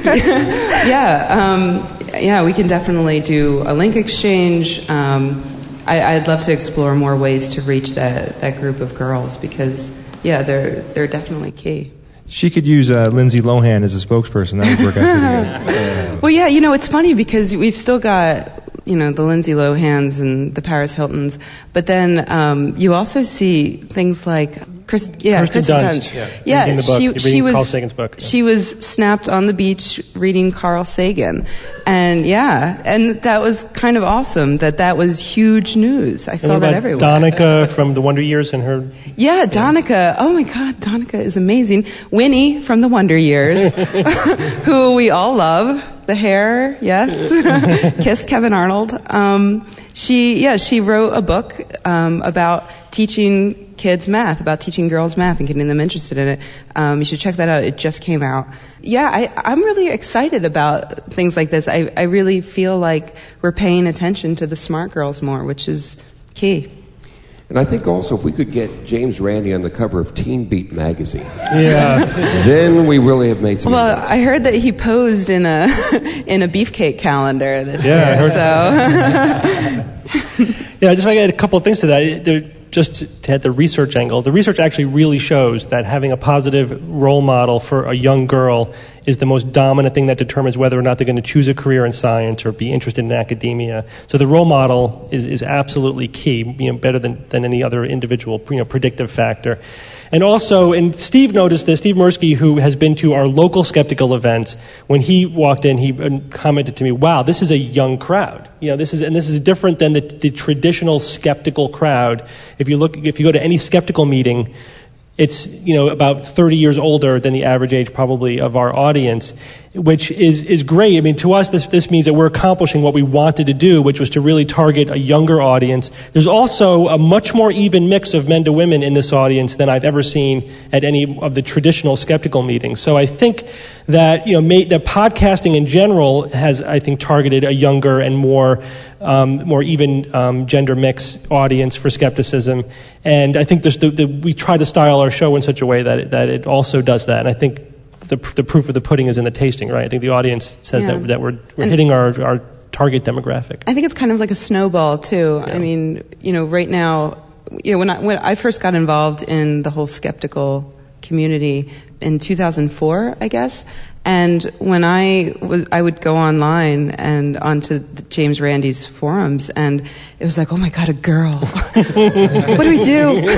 yeah, um, yeah, we can definitely do a link exchange. Um, I, I'd love to explore more ways to reach that, that group of girls because, yeah, they're they're definitely key. She could use uh, Lindsay Lohan as a spokesperson. That would work out pretty good. Well, yeah, you know, it's funny because we've still got, you know, the Lindsay Lohans and the Paris Hiltons, but then um, you also see things like Chris, yeah, Kirsten Kirsten Dunst. Dunst. Yeah, yeah reading the book. she, You're she reading was Carl Sagan's book. Yeah. She was snapped on the beach reading Carl Sagan, and yeah, and that was kind of awesome. That that was huge news. I and saw what that about everywhere. Donica from the Wonder Years and her. Yeah, Donica. Oh my God, Donica is amazing. Winnie from the Wonder Years, who we all love. The hair, yes. Kiss Kevin Arnold. Um, she, yeah, she wrote a book um, about teaching kids math, about teaching girls math and getting them interested in it. Um, you should check that out. It just came out. Yeah, I, I'm really excited about things like this. I, I really feel like we're paying attention to the smart girls more, which is key. And I think also if we could get James Randi on the cover of Teen Beat magazine, yeah, then we really have made some. Well, impact. I heard that he posed in a in a beefcake calendar this yeah, year. I heard So. Yeah, I just want to add a couple of things to that. There, just to add the research angle, the research actually really shows that having a positive role model for a young girl is the most dominant thing that determines whether or not they're going to choose a career in science or be interested in academia. So the role model is, is absolutely key, you know, better than, than any other individual, you know, predictive factor. And also, and Steve noticed this, Steve Mirsky, who has been to our local skeptical events, when he walked in, he commented to me, wow, this is a young crowd. You know, this is, and this is different than the, the traditional skeptical crowd. If you look, if you go to any skeptical meeting, it's, you know, about thirty years older than the average age probably of our audience, which is, is great. I mean, to us, this, this means that we're accomplishing what we wanted to do, which was to really target a younger audience. There's also a much more even mix of men to women in this audience than I've ever seen at any of the traditional skeptical meetings. So I think that, you know, may, that podcasting in general has, I think, targeted a younger and more Um, more even um, gender mix audience for skepticism, and I think there's the, the, we try to style our show in such a way that it, that it also does that. And I think the the proof of the pudding is in the tasting, right? I think the audience says Yeah. that that we're we're And- hitting our our target demographic. I think it's kind of like a snowball too. Yeah. I mean, you know, right now, you know, when I when I first got involved in the whole skeptical community in two thousand four, I guess, and when I was, I would go online and onto the James Randi's forums, and it was like, oh my God, a girl. What do we do?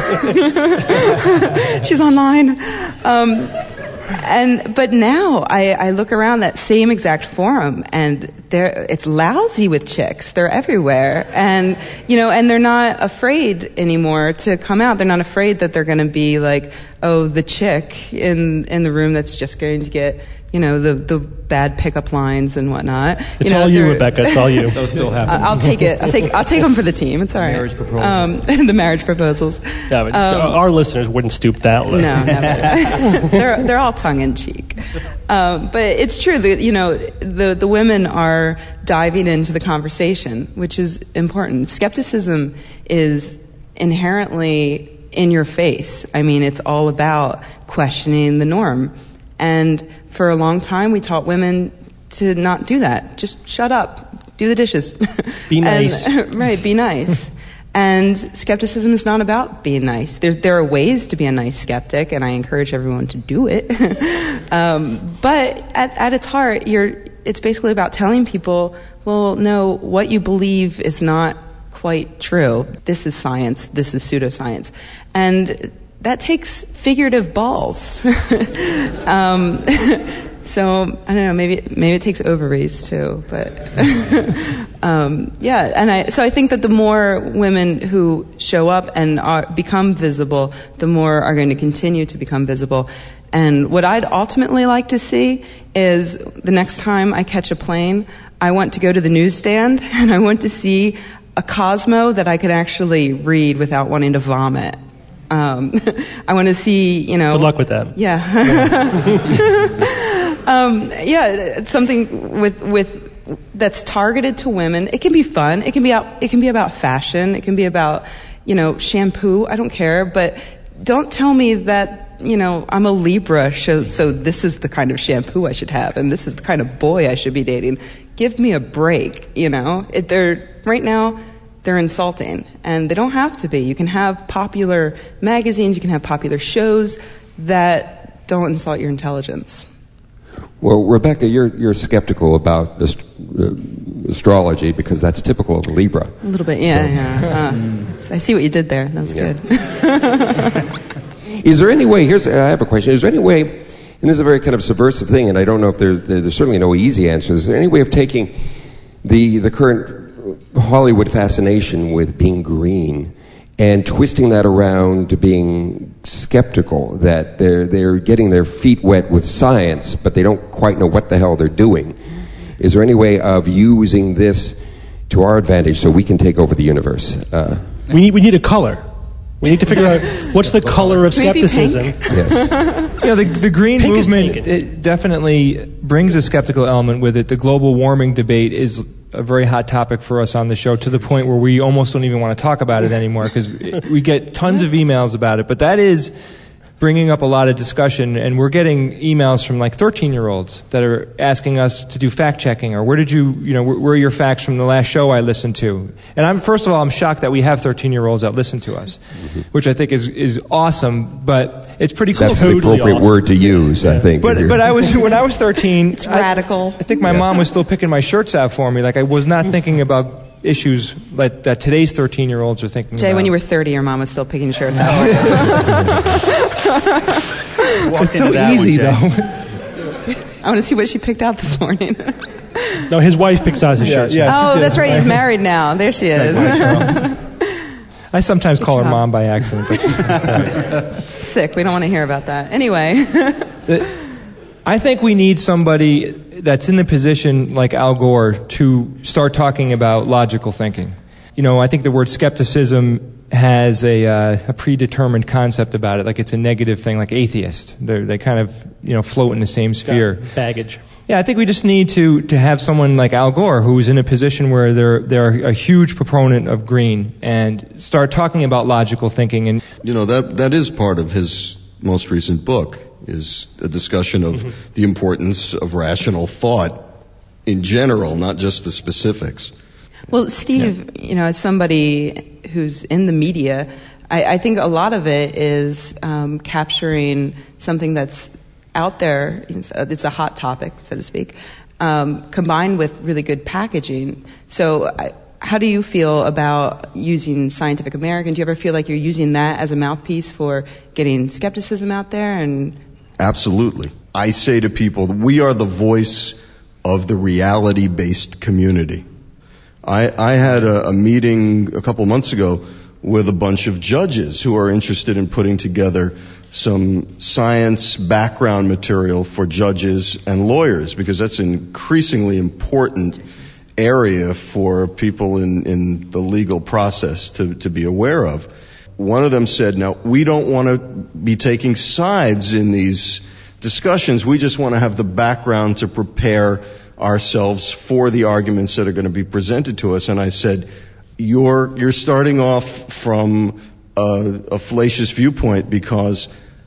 She's online. Um, And but now I, I look around that same exact forum, and there it's lousy with chicks. They're everywhere, and you know, and they're not afraid anymore to come out. They're not afraid that they're going to be like, oh, the chick in in the room that's just going to get, you know, the the bad pickup lines and whatnot. It's you know, all you, they're- Rebecca. It's all you. Those still happen. I- I'll take it. I'll take I'll take them for the team. It's all right. Marriage proposals. Um, the marriage proposals. Yeah, but Um, our listeners wouldn't stoop that low. No, never. they're they're all tongue in cheek, um, but it's true that you know the the women are diving into the conversation, which is important. Skepticism is inherently in your face. I mean, it's all about questioning the norm, and for a long time we taught women to not do that. Just shut up, do the dishes, Be nice. And, right? Be nice. And skepticism is not about being nice. There's, there are ways to be a nice skeptic, and I encourage everyone to do it. um, but at, at its heart, you're, it's basically about telling people, well, no, what you believe is not quite true. This is science. This is pseudoscience. And that takes figurative balls. um, So I don't know, maybe maybe it takes ovaries too, but um, yeah. And I so I think that the more women who show up and are, become visible, the more are going to continue to become visible. And what I'd ultimately like to see is the next time I catch a plane, I want to go to the newsstand and I want to see a Cosmo that I could actually read without wanting to vomit. Um, I want to see, you know. Good luck with that. Yeah. um, yeah, it's something with with that's targeted to women. It can be fun. It can be out, it can be about fashion. It can be about, you know, shampoo. I don't care, but don't tell me that, you know, I'm a Libra, so, so this is the kind of shampoo I should have, and this is the kind of boy I should be dating. Give me a break, you know. It, they're right now. They're insulting, and they don't have to be. You can have popular magazines, you can have popular shows that don't insult your intelligence. Well, Rebecca, you're you're skeptical about ast- uh, astrology because that's typical of a Libra. A little bit, yeah. So- yeah. Uh, I see what you did there. That was Yeah. good. Is there any way? Here's I have a question. Is there any way? And this is a very kind of subversive thing, and I don't know if there's there's certainly no easy answer. Is there any way of taking the the current Hollywood fascination with being green and twisting that around to being skeptical, that they're they're getting their feet wet with science, but they don't quite know what the hell they're doing? Is there any way of using this to our advantage so we can take over the universe? Uh, We need we need a color. We need to figure out what's the color of Maybe skepticism. yes. You know, the, the green Pink is movement taken. it definitely brings a skeptical element with it. The global warming debate is a very hot topic for us on the show, to the point where we almost don't even want to talk about it anymore because we get tons of emails about it. But that is bringing up a lot of discussion, and we're getting emails from like thirteen-year-olds that are asking us to do fact-checking, or where did you, you know, where, where are your facts from the last show I listened to? And I'm, first of all, I'm shocked that we have thirteen-year-olds that listen to us, mm-hmm. which I think is is awesome, but it's pretty cool. That's the Totally appropriate awesome. word to use, I think. But but I was when I was thirteen. It's I, radical. I think my mom was still picking my shirts out for me. Like I was not thinking about issues like that today's thirteen-year-olds are thinking Jay, about. when you were thirty, your mom was still picking shirts out. It's so easy though. I want to see what she picked out this morning. No, his wife picks out his Yeah, shirts. yeah. Oh, she did. that's right. He's married now. There she is. I sometimes call her job. mom by accident. But that's all right. Sick. We don't want to hear about that. Anyway. I think we need somebody that's in the position like Al Gore to start talking about logical thinking. You know, I think the word skepticism has a, uh, a predetermined concept about it, like it's a negative thing, like atheist. They're, they kind of, you know, float in the same sphere. Baggage. Yeah, I think we just need to, to have someone like Al Gore who's in a position where they're they're a huge proponent of green and start talking about logical thinking. And You know, that that is part of his most recent book is a discussion of mm-hmm. the importance of rational thought in general, not just the specifics. Well, Steve, yeah. you know, as somebody who's in the media, I, I think a lot of it is um, capturing something that's out there. It's a, it's a hot topic, so to speak, um, combined with really good packaging. So I, how do you feel about using Scientific American? Do you ever feel like you're using that as a mouthpiece for getting skepticism out there? And Absolutely. I say to people, we are the voice of the reality-based community. I, I had a, a meeting a couple months ago with a bunch of judges who are interested in putting together some science background material for judges and lawyers, because that's an increasingly important area for people in, in the legal process to, to be aware of. One of them said, now, we don't want to be taking sides in these discussions. We just want to have the background to prepare ourselves for the arguments that are going to be presented to us. And I said, you're, you're starting off from a, a fallacious viewpoint, because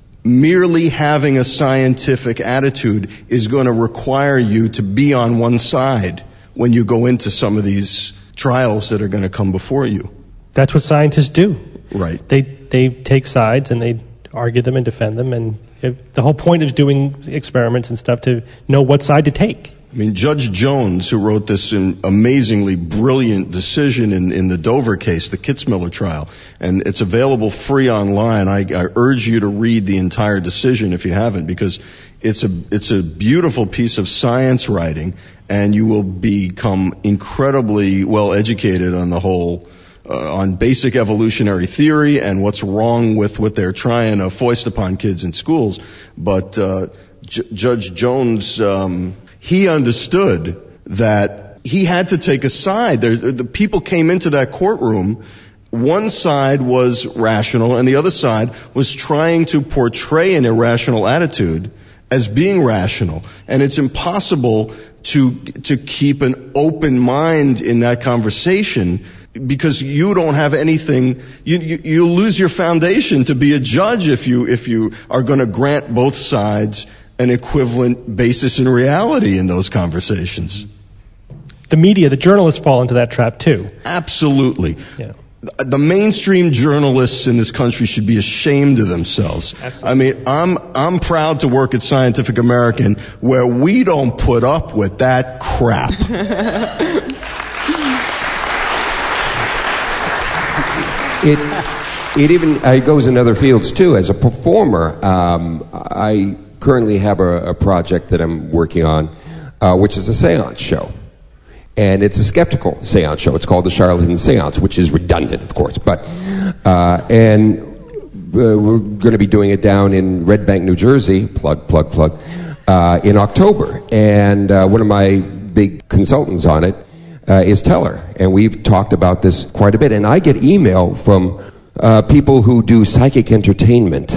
merely having a scientific attitude is going to require you to be on one side when you go into some of these trials that are going to come before you. That's what scientists do. Right. They they take sides and they argue them and defend them, and if, the whole point of doing experiments and stuff to know what side to take. I mean, Judge Jones, who wrote this amazingly brilliant decision in, in the Dover case, the Kitzmiller trial, and it's available free online. I, I urge you to read the entire decision if you haven't, because it's a it's a beautiful piece of science writing, and you will become incredibly well educated on the whole, uh, on basic evolutionary theory and what's wrong with what they're trying to foist upon kids in schools. But uh, J- Judge Jones, um, he understood that he had to take a side. There, the people came into that courtroom. One side was rational, and the other side was trying to portray an irrational attitude as being rational. And it's impossible to to keep an open mind in that conversation, because you don't have anything. You, you you'll lose your foundation to be a judge if you if you are going to grant both sides an equivalent basis in reality in those conversations. The media, the journalists fall into that trap too. Absolutely. Yeah. The mainstream journalists in this country should be ashamed of themselves. Absolutely. I mean, I'm I'm proud to work at Scientific American, where we don't put up with that crap. it it even it goes in other fields too. As a performer, um, I currently have a, a project that I'm working on, uh, which is a seance show. And it's a skeptical seance show. It's called the Charlatan Seance, which is redundant, of course. But uh, and uh, we're going to be doing it down in Red Bank, New Jersey. Plug, plug, plug. Uh, in October. And uh, one of my big consultants on it uh, is Teller, and we've talked about this quite a bit. And I get email from uh, people who do psychic entertainment.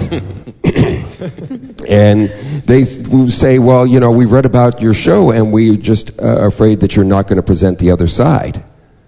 And they will say, well, you know, we read about your show and we're just uh, afraid that you're not going to present the other side.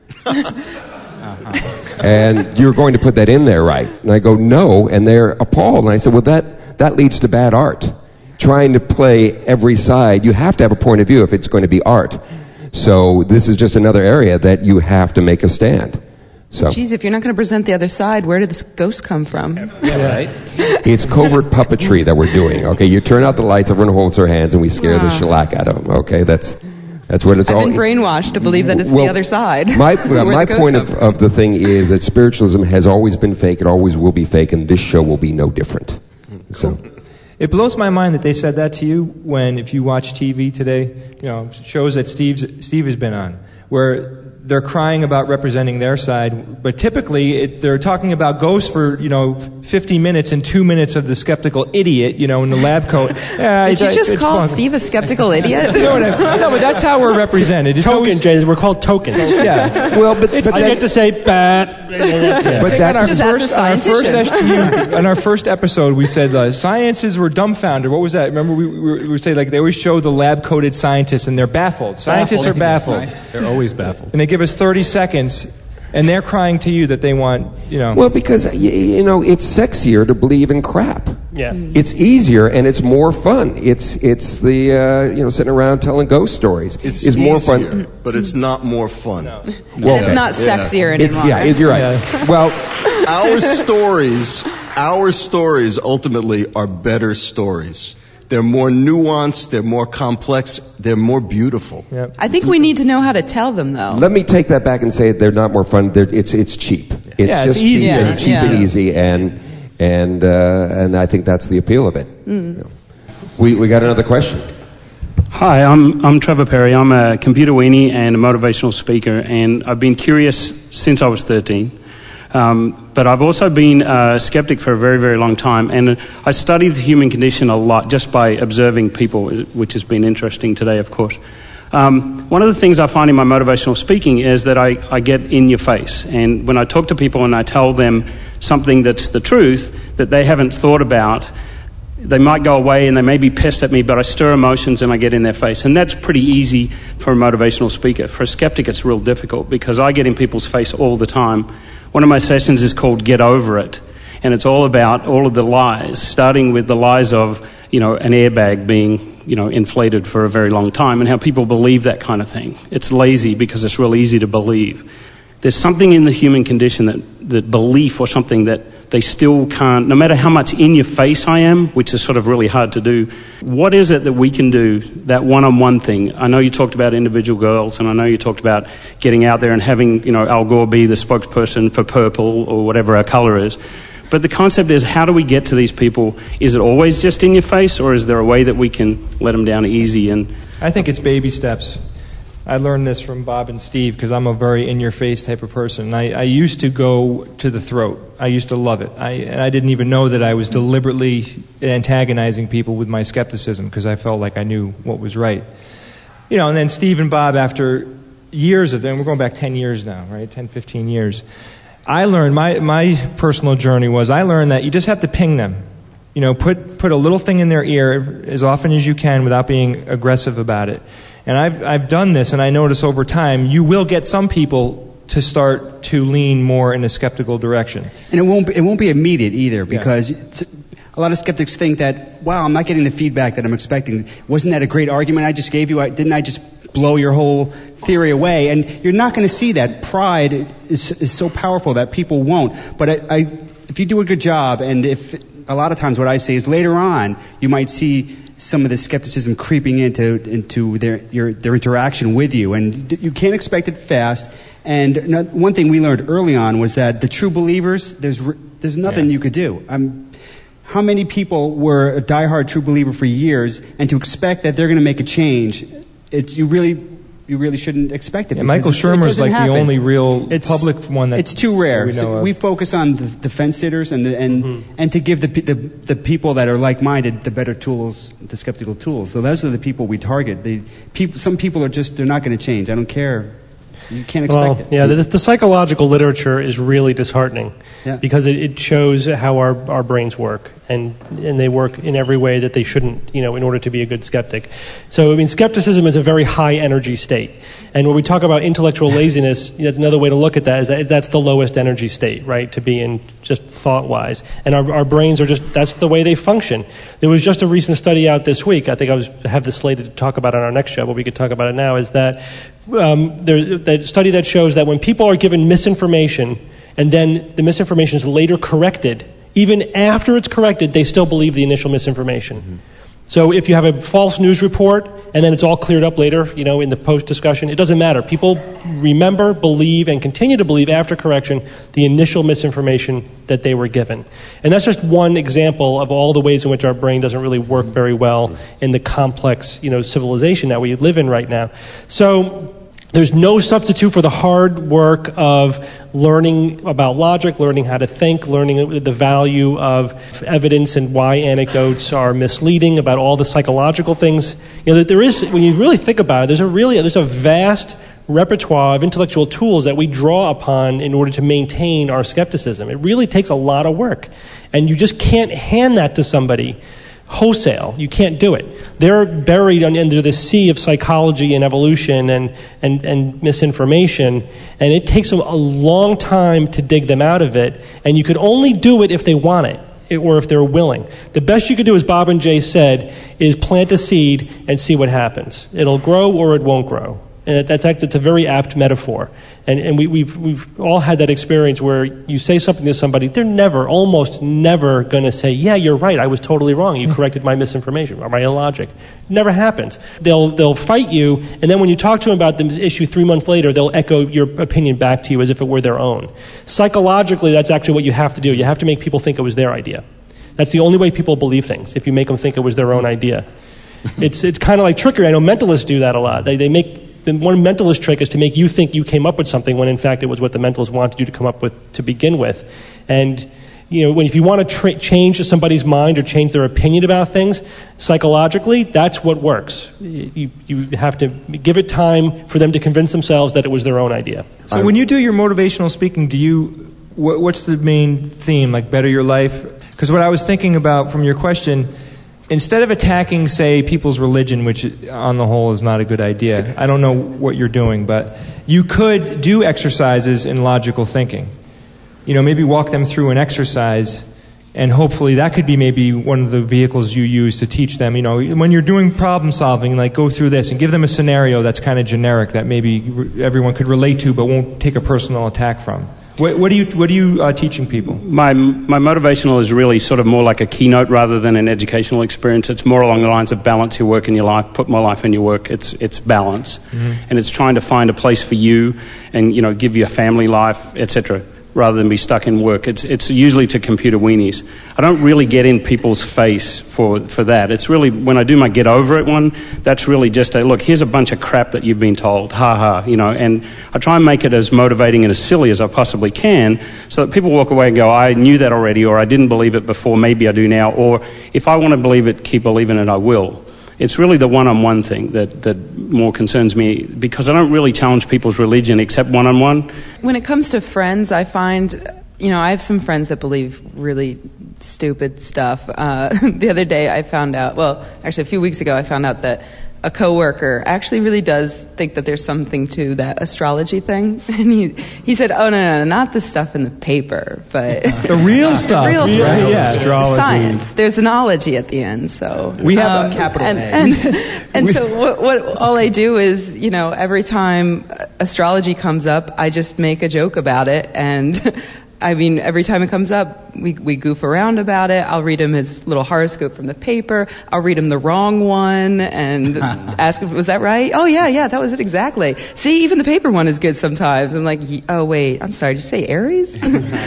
uh-huh. And you're going to put that in there, right? And I go, no, and they're appalled. And I said, well, that, that leads to bad art. Trying to play every side, you have to have a point of view if it's going to be art. So this is just another area that you have to make a stand. So. Geez, if you're not going to present the other side, where did this ghost come from? Yeah, right. It's covert puppetry that we're doing. Okay, you turn out the lights, everyone holds their hands, and we scare uh. the shellac out of them. Okay, that's that's what it's I've all. I've been brainwashed to believe that it's well, the other side. My uh, my point of, of the thing is that spiritualism has always been fake. It always will be fake, and this show will be no different. So. It blows my mind that they said that to you when, if you watch T V today, you know, shows that Steve's, Steve has been on, where they're crying about representing their side, but typically it, they're talking about ghosts for, you know, fifty minutes and two minutes of the skeptical idiot, you know, in the lab coat. Yeah, Did you just call fun. Steve a skeptical idiot? no, no, no, but that's how we're represented. It's Token, always, James. We're called tokens. Yeah. Well, but, but I get to say bat. Yeah. But that on our just first, our first S T U, on our first episode, we said uh, sciences were dumbfounded. What was that? Remember, we, we, we would say like they always show the lab-coated scientists, and they're baffled. Scientists baffled. are baffled. They're always baffled. And they give us thirty seconds And they're crying to you that they want, you know. Well, because, you, you know, it's sexier to believe in crap. Yeah. It's easier and it's more fun. It's it's the, uh, you know, sitting around telling ghost stories. It's is more easier, fun. but it's not more fun. Well, It's not sexier It's, anymore. yeah, you're right. Well, Our stories, our stories ultimately are better stories. They're more nuanced, they're more complex, they're more beautiful. Yep. I think we need to know how to tell them, though. let me take that back and say they're not more fun. They're, it's it's cheap. It's Yeah, it's just easy. cheap, Yeah, and, cheap yeah. and easy, and and uh, and I think that's the appeal of it. Mm. You know. We we got another question. Hi, I'm I'm Trevor Perry. I'm a computer weenie and a motivational speaker, and I've been curious since I was thirteen. Um, but I've also been a skeptic for a very, very long time, and I study the human condition a lot just by observing people, which has been interesting today, of course. Um, one of the things I find in my motivational speaking is that I, I get in your face, and when I talk to people and I tell them something that's the truth that they haven't thought about, they might go away and they may be pissed at me, but I stir emotions and I get in their face. And that's pretty easy for a motivational speaker. For a skeptic, it's real difficult because I get in people's face all the time. One of my sessions is called Get Over It. And it's all about all of the lies, starting with the lies of, you know, an airbag being, you know, inflated for a very long time and how people believe that kind of thing. It's lazy because it's real easy to believe. There's something in the human condition that, that belief or something that they still can't, no matter how much in your face I am, which is sort of really hard to do, what is it that we can do, that one-on-one thing? I know you talked about individual girls, and I know you talked about getting out there and having, you know, Al Gore be the spokesperson for purple or whatever our color is. But the concept is, how do we get to these people? Is it always just in your face, or is there a way that we can let them down easy? And I think it's baby steps. I learned this from Bob and Steve because I'm a very in-your-face type of person. I, I used to go to the throat. I used to love it. I, and I didn't even know that I was deliberately antagonizing people with my skepticism because I felt like I knew what was right. You know, and then Steve and Bob, after years of them, we're going back ten years now, right, ten, fifteen years, I learned, my, my personal journey was I learned that you just have to ping them. You know, put, put a little thing in their ear as often as you can without being aggressive about it. And I've I've done this, and I notice over time you will get some people to start to lean more in a skeptical direction. And it won't be, it won't be immediate either, because yeah. a lot of skeptics think that, wow, I'm not getting the feedback that I'm expecting. Wasn't that a great argument I just gave you? I, didn't I just blow your whole theory away? And you're not going to see that. Pride is is so powerful that people won't. But I, I, if you do a good job, and if a lot of times what I say is later on you might see some of the skepticism creeping into into their your their interaction with you, and you can't expect it fast. And one thing we learned early on was that the true believers, there's there's nothing yeah. you could do. Um, how many people were a diehard true believer for years, and to expect that they're going to make a change, it's you really you really shouldn't expect it. Yeah, Michael Shermer's like happen. the only real it's, public one that it's too rare. We, know so we focus on the, the fence sitters and the, and mm-hmm. and to give the, the the people that are like-minded the better tools, the skeptical tools. So those are the people we target. The people, some people are just they're not going to change. I don't care. You can't expect well, it. Yeah, the, the psychological literature is really disheartening yeah. because it, it shows how our, our brains work, and and they work in every way that they shouldn't, you know, in order to be a good skeptic. So, I mean, skepticism is a very high energy state. And when we talk about intellectual laziness, that's another way to look at that, is that that's the lowest energy state, right, to be in just thought-wise. And our, our brains are just, that's the way they function. There was just a recent study out this week, I think I was have this slated to talk about on our next show, but we could talk about it now, is that um, there's a study that shows that when people are given misinformation and then the misinformation is later corrected, even after it's corrected, they still believe the initial misinformation. Mm-hmm. So if you have a false news report and then it's all cleared up later, you know, in the post-discussion, it doesn't matter. People remember, believe, and continue to believe after correction the initial misinformation that they were given. And that's just one example of all the ways in which our brain doesn't really work very well in the complex, you know, civilization that we live in right now. So there's no substitute for the hard work of learning about logic, learning how to think, learning the value of evidence and why anecdotes are misleading, about all the psychological things. You know, there is, when you really think about it, there's a really there's a vast repertoire of intellectual tools that we draw upon in order to maintain our skepticism. It really takes a lot of work, and you just can't hand that to somebody wholesale. You can't do it. They're buried under the sea of psychology and evolution and, and, and misinformation, and it takes them a long time to dig them out of it, and you could only do it if they want it, or if they're willing. The best you could do, as Bob and Jay said, is plant a seed and see what happens. It'll grow or it won't grow. And that's actually, it's a very apt metaphor. And, and we, we've, we've all had that experience where you say something to somebody, they're never, almost never going to say, yeah, you're right, I was totally wrong, you corrected my misinformation or my illogic. Never happens. They'll, they'll fight you, and then when you talk to them about the issue three months later, they'll echo your opinion back to you as if it were their own. Psychologically, that's actually what you have to do. You have to make people think it was their idea. That's the only way people believe things, if you make them think it was their own idea. It's, it's kind of like trickery. I know mentalists do that a lot. They, they make... The one mentalist trick is to make you think you came up with something when in fact it was what the mentalist wanted you to come up with to begin with. And you know, when if you want to tra- change somebody's mind or change their opinion about things, psychologically, that's what works. You, you have to give it time for them to convince themselves that it was their own idea. So when you do your motivational speaking, do you what, what's the main theme? Like better your life? Because what I was thinking about from your question, instead of attacking, say, people's religion, which on the whole is not a good idea, I don't know what you're doing, but you could do exercises in logical thinking. You know, maybe walk them through an exercise, and hopefully that could be maybe one of the vehicles you use to teach them. You know, when you're doing problem solving, like go through this and give them a scenario that's kind of generic that maybe everyone could relate to but won't take a personal attack from. What, what are you What are you uh, teaching people? My my motivational is really sort of more like a keynote rather than an educational experience. It's more along the lines of balance your work and your life, put more life in your work. It's it's balance, mm-hmm. and it's trying to find a place for you, and you know, give you a family life, et cetera, rather than be stuck in work. It's it's usually to computer weenies. I don't really get in people's face for for that. It's really when I do my get over it one, that's really just a look, here's a bunch of crap that you've been told, ha ha, you know, and I try and make it as motivating and as silly as I possibly can so that people walk away and go, I knew that already, or I didn't believe it before, maybe I do now, or if I want to believe it, keep believing it, I will. It's really the one-on-one thing that, that more concerns me, because I don't really challenge people's religion except one-on-one. When it comes to friends, I find, you know, I have some friends that believe really stupid stuff. Uh, the other day I found out, well, actually a few weeks ago I found out that a coworker actually really does think that there's something to that astrology thing. And he he said, oh, no, no, no, not the stuff in the paper, but... the real stuff. The real real, stuff. Yeah, astrology. Science. There's an ology at the end, so... We have um, a capital and, A. And, and so what, what all I do is, you know, every time astrology comes up, I just make a joke about it, and... I mean, every time it comes up, we we goof around about it. I'll read him his little horoscope from the paper. I'll read him the wrong one and ask him, was that right? Oh, yeah, yeah, that was it exactly. See, even the paper one is good sometimes. I'm like, oh, wait, I'm sorry, did you say Aries?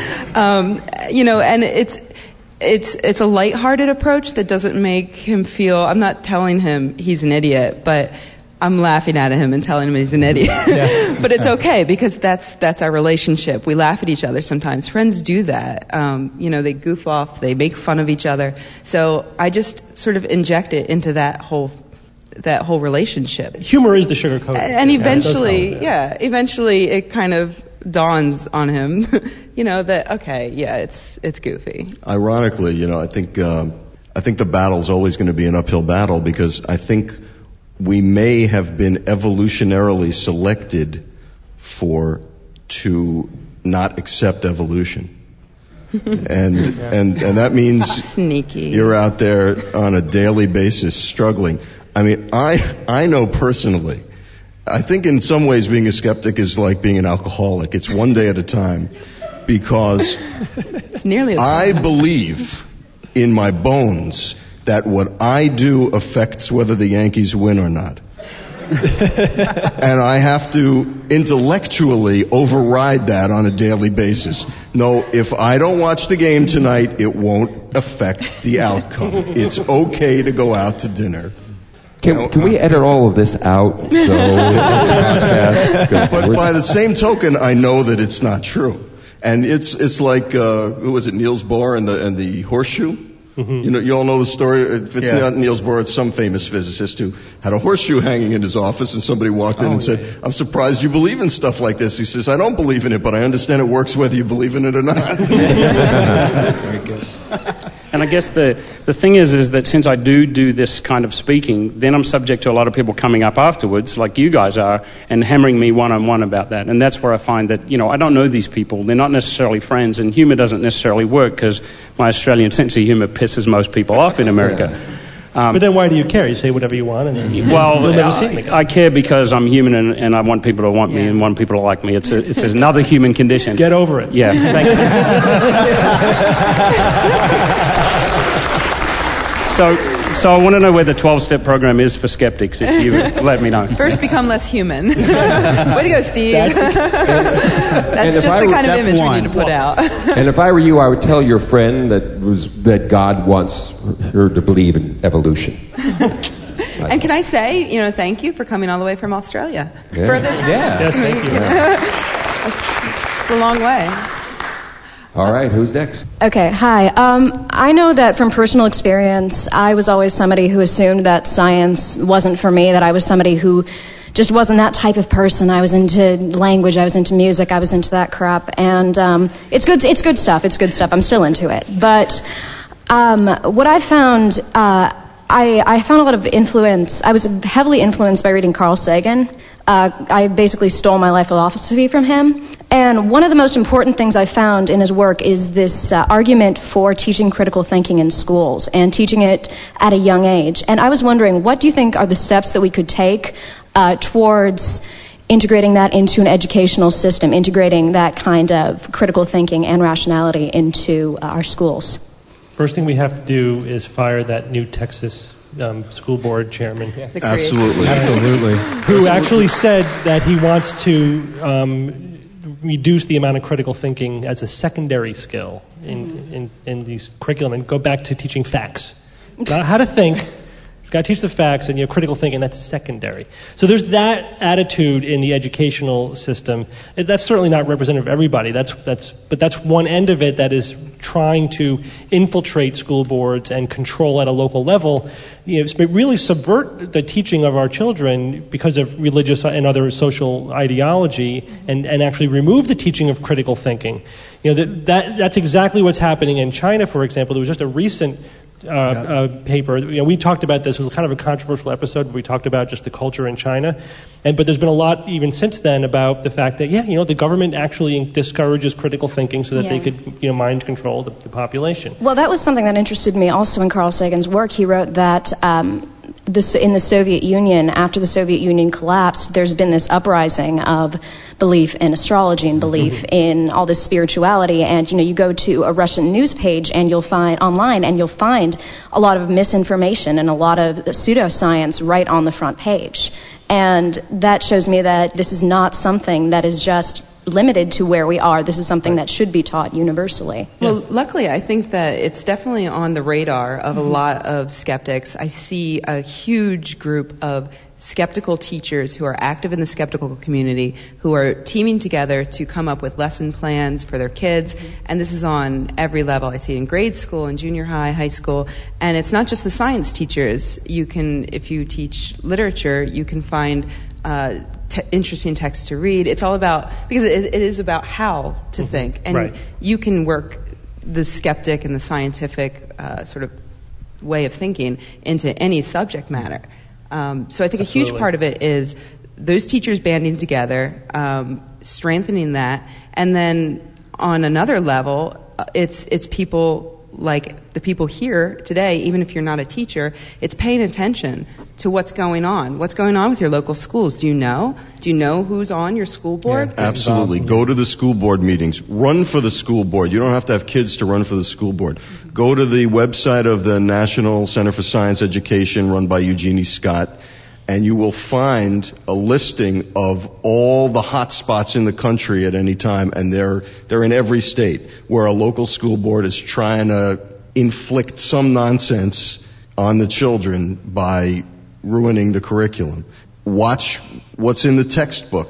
um, you know, and it's... It's it's a lighthearted approach that doesn't make him feel, I'm not telling him he's an idiot, but I'm laughing at him and telling him he's an idiot. Yeah. But it's okay, because that's that's our relationship. We laugh at each other sometimes. Friends do that. Um, you know, they goof off, they make fun of each other. So I just sort of inject it into that whole that whole relationship. Humor is the sugar coat. And eventually, yeah, yeah, eventually it kind of dawns on him, you know, that, okay, yeah, it's it's goofy. Ironically, you know, I think um, I think the battle's always going to be an uphill battle, because I think we may have been evolutionarily selected for to not accept evolution. and and and that means sneaky. You're out there on a daily basis struggling. I mean, I I know personally, I think in some ways being a skeptic is like being an alcoholic. It's one day at a time, because it's nearly as I believe in my bones that what I do affects whether the Yankees win or not. And I have to intellectually override that on a daily basis. No, if I don't watch the game tonight, it won't affect the outcome. It's okay to go out to dinner. Can, can we edit all of this out? So but by the same token, I know that it's not true. And it's it's like, uh, who was it, Niels Bohr and the and the horseshoe? Mm-hmm. You know, you all know the story. If it's Yeah. not Niels Bohr, it's some famous physicist who had a horseshoe hanging in his office, and somebody walked in Oh, and said, yeah. "I'm surprised you believe in stuff like this." He says, "I don't believe in it, but I understand it works whether you believe in it or not." Very good. And I guess the, the thing is, is that since I do do this kind of speaking, then I'm subject to a lot of people coming up afterwards, like you guys are, and hammering me one-on-one about that. And that's where I find that, you know, I don't know these people. They're not necessarily friends, and humour doesn't necessarily work because my Australian sense of humour pisses most people off in America. Um, But then why do you care? You say whatever you want, and then you, well, you'll never see them again. I, I care because I'm human, and, and I want people to want me, and want people to like me. It's a, it's another human condition. Get over it. Yeah, thank you. So, so I want to know where the twelve-step program is for skeptics, if you would let me know. First, become less human. Way to go, Steve. That's, That's just I the were- kind of Step image one. we need to put out. And if I were you, I would tell your friend that was that God wants her to believe in evolution. And can I say, you know, thank you for coming all the way from Australia Yeah. for this. Yeah. Yes, thank you. It's, it's a long way. All right, who's next? Okay, hi. Um, I know that from personal experience, I was always somebody who assumed that science wasn't for me, that I was somebody who just wasn't that type of person. I was into language, I was into music, I was into that crap, and um, it's good. It's good stuff. It's good stuff. I'm still into it. But um, what I found, uh, I, I found a lot of influence. I was heavily influenced by reading Carl Sagan. Uh, I basically stole my life philosophy from him. And one of the most important things I found in his work is this uh, argument for teaching critical thinking in schools and teaching it at a young age. And I was wondering, what do you think are the steps that we could take uh, towards integrating that into an educational system, integrating that kind of critical thinking and rationality into uh, our schools? First thing we have to do is fire that new Texas um, school board chairman. Absolutely. Absolutely. Who actually said that he wants to um, reduce the amount of critical thinking as a secondary skill in, in, in these curriculum and go back to teaching facts. Not how to think. You've got to teach the facts, and you know, critical thinking, that's secondary. So there's that attitude in the educational system. That's certainly not representative of everybody. That's, that's, but that's one end of it that is trying to infiltrate school boards and control at a local level. You know, really subvert the teaching of our children because of religious and other social ideology, and, and actually remove the teaching of critical thinking. You know, that, that that's exactly what's happening in China, for example. There was just a recent Uh, uh, paper. You know, we talked about this. It was kind of a controversial episode. Where we talked about just the culture in China, and but there's been a lot even since then about the fact that yeah, you know, the government actually discourages critical thinking so that Yeah. they could you know mind control the, the population. Well, that was something that interested me also in Carl Sagan's work. He wrote that um, this, in the Soviet Union, after the Soviet Union collapsed, there's been this uprising of belief in astrology and belief mm-hmm. in all this spirituality. And, you know, you go to a Russian news page and you'll find online and you'll find a lot of misinformation and a lot of pseudoscience right on the front page. And that shows me that this is not something that is just limited to where we are. This is something that should be taught universally. Well, luckily, I think that it's definitely on the radar of a lot of skeptics. I see a huge group of skeptical teachers who are active in the skeptical community who are teaming together to come up with lesson plans for their kids. And this is on every level. I see it in grade school, in junior high, high school. And it's not just the science teachers. You can, if you teach literature, you can find uh, Te- interesting texts to read. It's all about, because it, it is about how to mm-hmm. think. And right. you can work the skeptic and the scientific uh, sort of way of thinking into any subject matter. Um, so I think Absolutely. a huge part of it is those teachers banding together, um, strengthening that, and then on another level, it's it's people like the people here today, even if you're not a teacher, it's paying attention to what's going on. What's going on with your local schools? Do you know? Do you know who's on your school board? Yeah, absolutely. Go to the school board meetings. Run for the school board. You don't have to have kids to run for the school board. Go to the website of the National Center for Science Education run by Eugenie Scott, and you will find a listing of all the hot spots in the country at any time, and they're they're in every state where a local school board is trying to inflict some nonsense on the children by ruining the curriculum. Watch what's in the textbooks.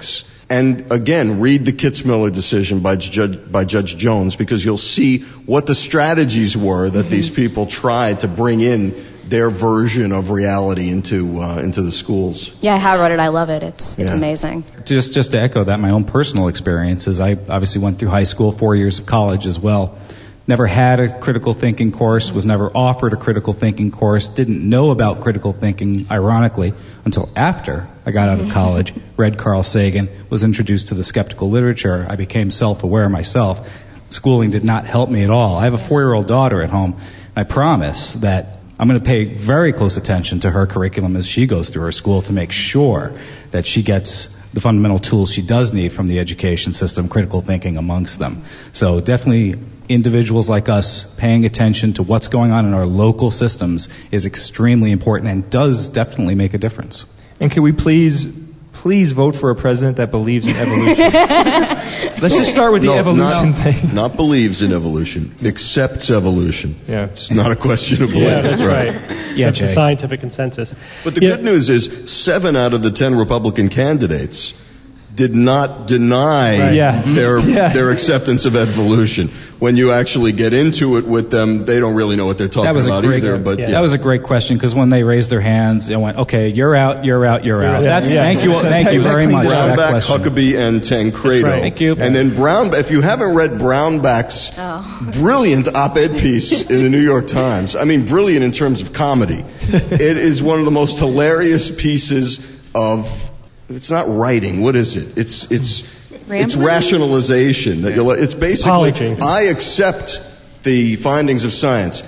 And again, read the Kitzmiller decision by Judge, by Judge Jones, because you'll see what the strategies were that these people tried to bring in their version of reality into uh, into the schools. Yeah, I have read it. I love it. It's it's Yeah. amazing. Just just to echo that, my own personal experiences, I obviously went through high school, four years of college as well. Never had a critical thinking course, was never offered a critical thinking course, didn't know about critical thinking, ironically, until after I got out of college, read Carl Sagan, was introduced to the skeptical literature. I became self-aware myself. Schooling did not help me at all. I have a four-year-old daughter at home. I promise that I'm going to pay very close attention to her curriculum as she goes through her school to make sure that she gets the fundamental tools she does need from the education system, critical thinking amongst them. So definitely individuals like us paying attention to what's going on in our local systems is extremely important and does definitely make a difference. And can we please, please vote for a president that believes in evolution? Let's just start with the No, evolution not, thing. Not believes in evolution, accepts evolution. Yeah. It's not a question of belief. Yeah, that's right. Yeah, That's the Jay. scientific consensus. But the Yeah. good news is seven out of the ten Republican candidates did not deny Right. Yeah. their Yeah. their acceptance of evolution. When you actually get into it with them, they don't really know what they're talking That was a about great, either. But that was a great question, because when they raised their hands, I went, "Okay, you're out, you're out, you're out." Yeah. That's Yeah. thank you, thank you very much for that Brownback, question. Huckabee, and Tancredo. That's right. Thank you. And then Brown, if you haven't read Brownback's brilliant op-ed piece in the New York Times, I mean, brilliant in terms of comedy. It is one of the most hilarious pieces of, it's not writing, what is it? It's, it's, it's rationalization. That you'll, it's basically, Apology. I accept the findings of science,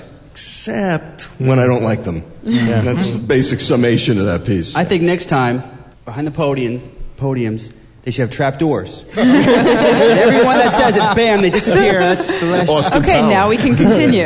except when I don't like them. Yeah. That's the basic summation of that piece. I think next time, behind the podium, podiums, they should have trap doors. Everyone that says it, bam, they disappear. That's Austin Okay, Powers. now we can continue.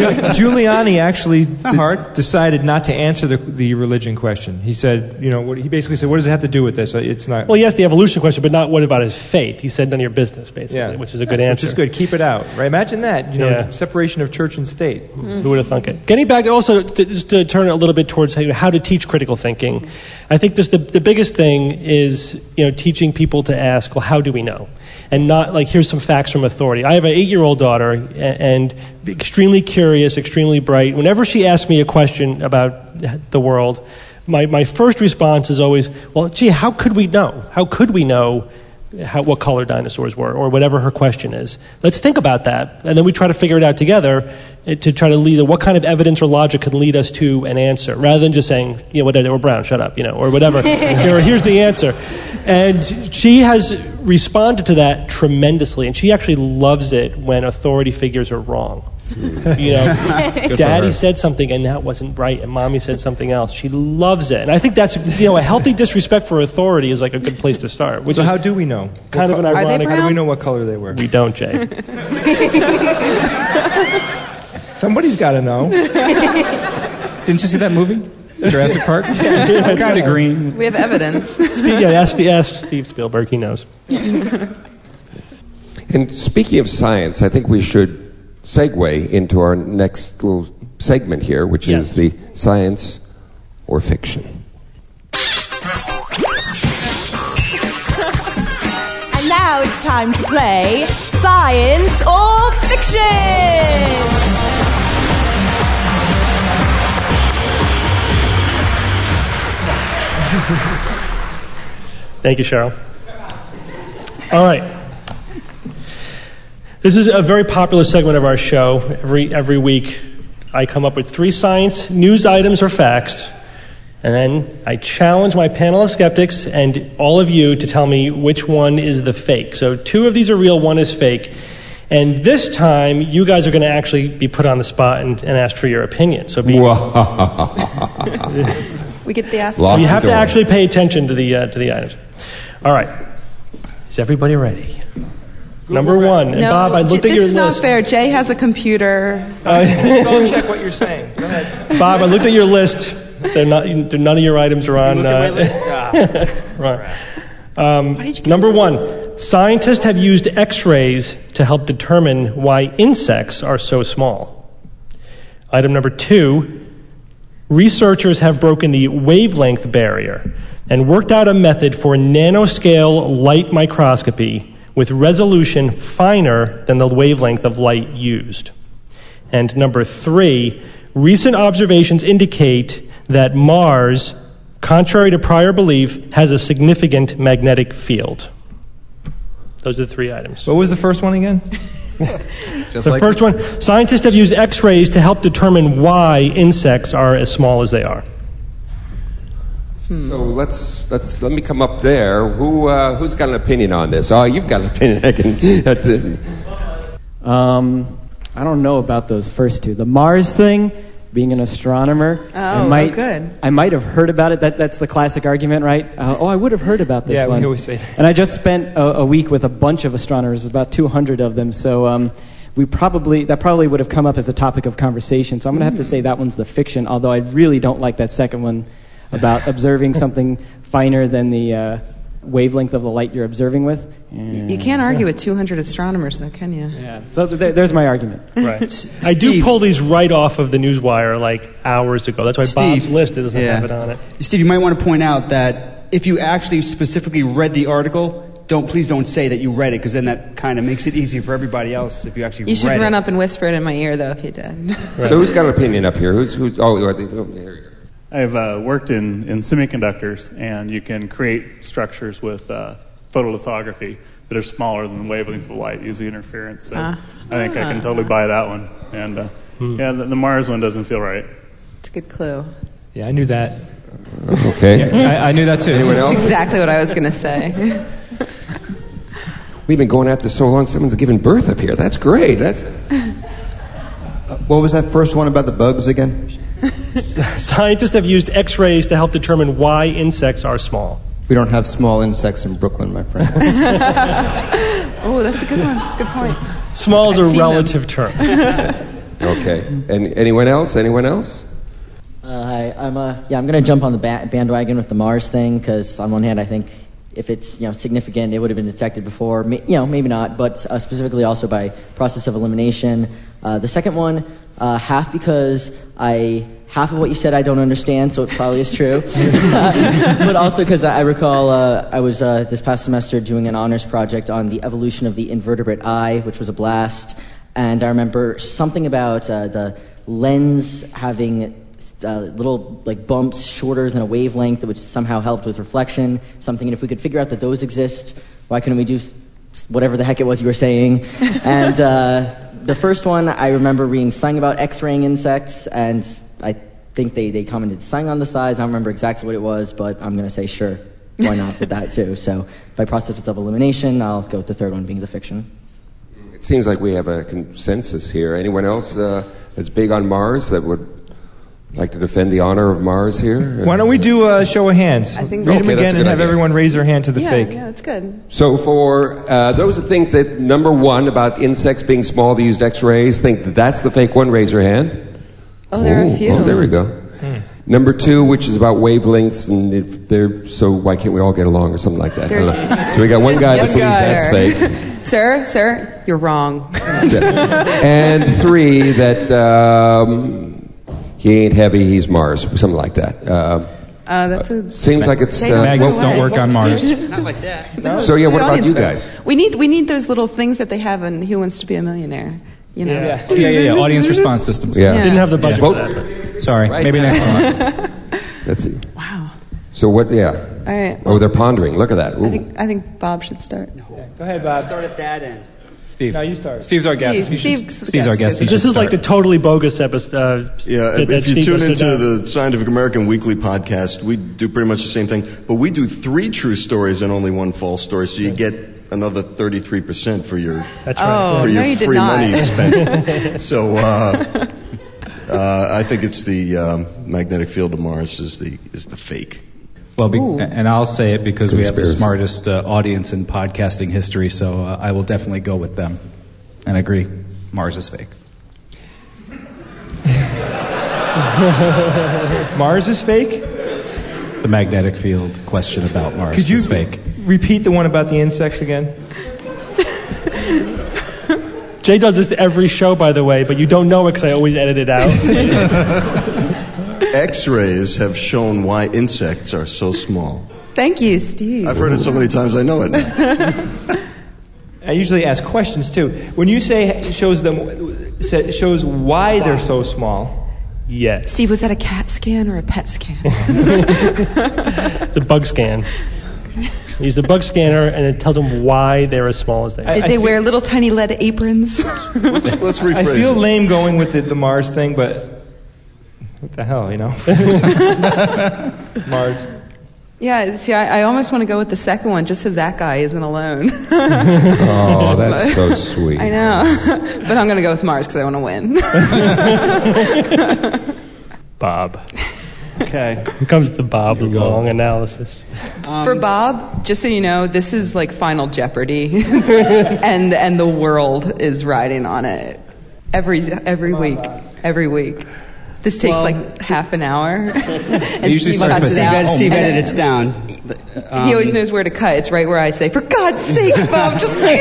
Giuliani actually not hard. decided not to answer the, the religion question. He said, you know, what, he basically said, what does it have to do with this? It's not. Well, he asked the evolution question, but not what about his faith. He said none of your business, basically, Yeah. which is a good Which answer. is good. Keep it out, right? Imagine that, you know, Yeah. separation of church and state. Who would have thunk it? Getting back to also to, just to turn it a little bit towards how how to teach critical thinking. I think this the the biggest thing is, you know, teaching people to ask, well, how do we know? And not like, here's some facts from authority. I have an eight-year-old daughter, a- and extremely curious, extremely bright. Whenever she asks me a question about the world, my my first response is always, well, gee, how could we know? How could we know how, what color dinosaurs were, or whatever her question is? Let's think about that, and then we try to figure it out together uh, to try to lead. What kind of evidence or logic could lead us to an answer, rather than just saying, you know, whatever, we're brown, shut up, you know, or whatever. Here, here's the answer. And she has responded to that tremendously, and she actually loves it when authority figures are wrong. You know, Daddy said something and that wasn't right, and Mommy said something else. She loves it, and I think that's, you know, a healthy disrespect for authority is like a good place to start. Which So is how do we know? kind What of an co- ironic. How do we know what color they were? We don't, Jay. Somebody's got to know. Didn't you see that movie, Jurassic Park? I'm kind of green. We have evidence. Steve, yeah, ask, ask Steve Spielberg. He knows. And speaking of science, I think we should segue into our next little segment here, which Yes. is the science or fiction. And now it's time to play Science or Fiction! Thank you, Cheryl. All right. This is a very popular segment of our show. Every every week, I come up with three science news items or facts, and then I challenge my panel of skeptics and all of you to tell me which one is the fake. So two of these are real, one is fake. And this time, you guys are going to actually be put on the spot and, and asked for your opinion. So, be, We get the ask. so you have to actually pay attention to the uh, to the items. All right. Is everybody ready? Number one. And No, Bob, I looked this at your is list. not fair. Jay has a computer. Go check what you're saying. Go ahead. Bob, I looked at your list. They're not. They're, none of your items are on. looked at my list? right. Um, number one. Scientists have used X-rays to help determine why insects are so small. Item number two. researchers have broken the wavelength barrier and worked out a method for nanoscale light microscopy with resolution finer than the wavelength of light used. And number three, recent observations indicate that Mars, contrary to prior belief, has a significant magnetic field. Those are the three items. What was the first one again? Just the like first one, scientists have used X-rays to help determine why insects are as small as they are. Hmm. So let's let's let me come up there. Who uh, who's got an opinion on this? Oh, you've got an opinion. I can. um, I don't know about those first two. The Mars thing. Being an astronomer, oh, I might, oh, good. I might have heard about it. That, that's the classic argument, right? Uh, oh, I would have heard about this yeah, one. Yeah, we always say that. And I just spent a, a week with a bunch of astronomers, about two hundred of them. So um, we probably that probably would have come up as a topic of conversation. So I'm going to have to say that one's the fiction. Although I really don't like that second one about observing something finer than the uh, wavelength of the light you're observing with. And, you can't argue yeah. with two hundred astronomers, though, can you? Yeah. So there, there's my argument. Right. I do pull these right off of the Newswire like hours ago. That's why Steve, Bob's list doesn't yeah. have it on it. Steve, you might want to point out that if you actually specifically read the article, don't please don't say that you read it, because then that kind of makes it easy for everybody else if you actually read it. You should run it. up and whisper it in my ear, though, if you did. Right. So who's got an opinion up here? Who's who's? Oh, oh here you go. I've uh, worked in, in semiconductors, and you can create structures with uh, photolithography that are smaller than the wavelength of light using interference. So uh, I think uh, I can totally buy that one. And uh, hmm. yeah, the, the Mars one doesn't feel right. It's a good clue. Yeah, I knew that. Uh, okay. Yeah, I, I knew that too. Anyone else? That's exactly what I was going to say. We've been going at this so long, someone's giving birth up here. That's great. That's. Uh, what was that first one about the bugs again? Scientists have used X-rays to help determine why insects are small. We don't have small insects in Brooklyn, my friend. Oh, that's a good one. That's a good point. Small is I've a relative term. Okay. And anyone else? Anyone else? Uh, hi, I'm uh, yeah, I'm gonna jump on the ba- bandwagon with the Mars thing, because on one hand, I think if it's you know significant, it would have been detected before. Ma- you know, maybe not, but uh, specifically also by process of elimination. Uh, the second one, uh, half because I. Half of what you said I don't understand, so it probably is true. But also because I recall uh, I was uh, this past semester doing an honors project on the evolution of the invertebrate eye, which was a blast. And I remember something about uh, the lens having uh, little like bumps shorter than a wavelength, which somehow helped with reflection. Something, and if we could figure out that those exist, why couldn't we do whatever the heck it was you were saying? And uh, the first one, I remember reading something about X-raying insects, and I think they, they commented something on the size. I don't remember exactly what it was, but I'm going to say sure, why not with that too. So by process of elimination, I'll go with the third one being the fiction. It seems like we have a consensus here. Anyone else uh, that's big on Mars that would like to defend the honor of Mars here? Why don't we do a show of hands? I think Read okay, them again and have idea. everyone raise their hand to the yeah, fake. Yeah, that's good. So for uh, those that think that number one about insects being small, they used X-rays, think that that's the fake one, raise your hand. Oh, there Ooh, are a few. Oh, there we go. Hmm. Number two, which is about wavelengths, and if they're so why can't we all get along or something like that? So we got one guy that just believes that's fake. Sir, sir, you're wrong. And three, that um, he ain't heavy, he's Mars, something like that. Uh, uh, that's a, seems like it's uh, magnets don't work on Mars. Not like that. No, so yeah, what about you guys? guys? We need we need those little things that they have in Who Wants to Be a Millionaire. You know? Yeah, yeah, yeah, yeah. Audience response systems. Yeah. yeah. Didn't have the budget yeah. for that. But. Sorry, right maybe now. next time. Let's see. Wow. So what? Yeah. All right. Oh, they're pondering. Look at that. Ooh. I think I think Bob should start. Yeah. Go ahead, Bob. Start at that end. Steve. No, you start. Steve's our guest. Steve, Steve, Steve, Steve's our guest. This is like the totally bogus episode. Uh, Yeah, that, if that you Steve tune just into did that. the Scientific American Weekly podcast, we do pretty much the same thing, but we do three true stories and only one false story, so you get another thirty-three percent for your That's right. Oh, for your no, you did free not. money you spent. So uh, uh, I think it's the um, magnetic field of Mars is the is the fake. Well, be, and I'll say it because we have the Conspiracy. smartest uh, audience in podcasting history, so uh, I will definitely go with them. And agree, Mars is fake. Mars is fake? The magnetic field question about Mars Could you is fake. repeat the one about the insects again? Jay does this every show, by the way, but you don't know it because I always edit it out. X-rays have shown why insects are so small. Thank you, Steve. I've heard it so many times I know it now. I usually ask questions too. When you say it shows them, it shows why they're so small. Yes. Steve, was that a CAT scan or a PET scan? It's a bug scan. Use the bug scanner, and it tells them why they're as small as they are. Did I, they I wear little tiny lead aprons? let's, let's rephrase I feel it. lame going with the, the Mars thing, but what the hell, you know? Mars. Yeah, see, I, I almost want to go with the second one just so that guy isn't alone. Oh, that's so sweet. I know. But I'm going to go with Mars because I want to win. Bob. Okay. Here comes the Bob long analysis. Um, For Bob, just so you know, this is like Final Jeopardy, and and the world is riding on it every every week, every week. This takes Well, like half an hour. and usually Steve starts cuts with it Steve, out. ed- Steve And edits down. Um, he always knows where to cut. It's right where I say, "For God's sake, Bob, just say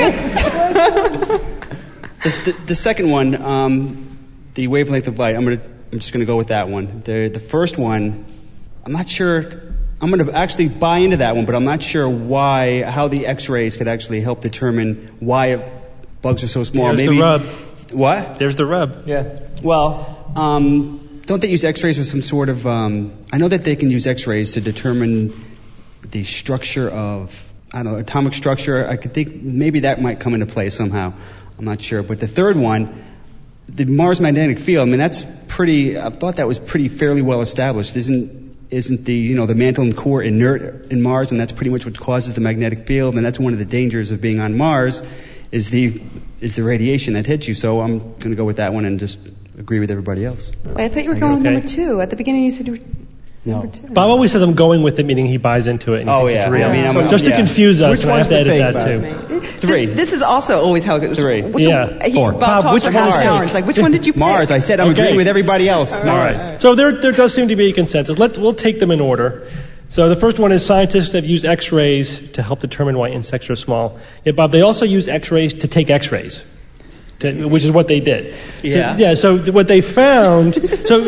it." The, the, the second one, um, the wavelength of light. I'm gonna. I'm just gonna go with that one. The the first one, I'm not sure. I'm gonna actually buy into that one, but I'm not sure why, how the X-rays could actually help determine why bugs are so small. There's Maybe the rub. What? There's the rub. Yeah. Well, um, don't they use X-rays with some sort of? Um, I know that they can use X-rays to determine the structure of, I don't know, atomic structure. I could think maybe that might come into play somehow. I'm not sure. But the third one, the Mars magnetic field. I mean, that's pretty. I thought that was pretty fairly well established. Isn't isn't the you know the mantle and core inert in Mars, and that's pretty much what causes the magnetic field, and that's one of the dangers of being on Mars, is the is the radiation that hits you. So I'm going to go with that one and just agree with everybody else. Wait, I thought you were going with Okay. number two. At the beginning, you said you were. No. Bob always says I'm going with it, meaning he buys into it and he Oh, thinks yeah. it's real. I mean, I'm- So just to yeah. confuse us, Which and I have one's to the edit fake, that Bob? too. Three. This is also always how it goes. Three. Which Yeah. One, he, Four. Bob, Bob, talks which for one half is an yours? hour. It's like, which one did you pick? Mars. I said I'm Okay. agreeing with everybody else. All Mars. right. So there, there does seem to be a consensus. Let's, we'll take them in order. So the first one is scientists have used X-rays to help determine why insects are small. Yeah, Bob, they also use X-rays to take X-rays, to, which is what they did. Yeah. So, yeah. So th- what they found, so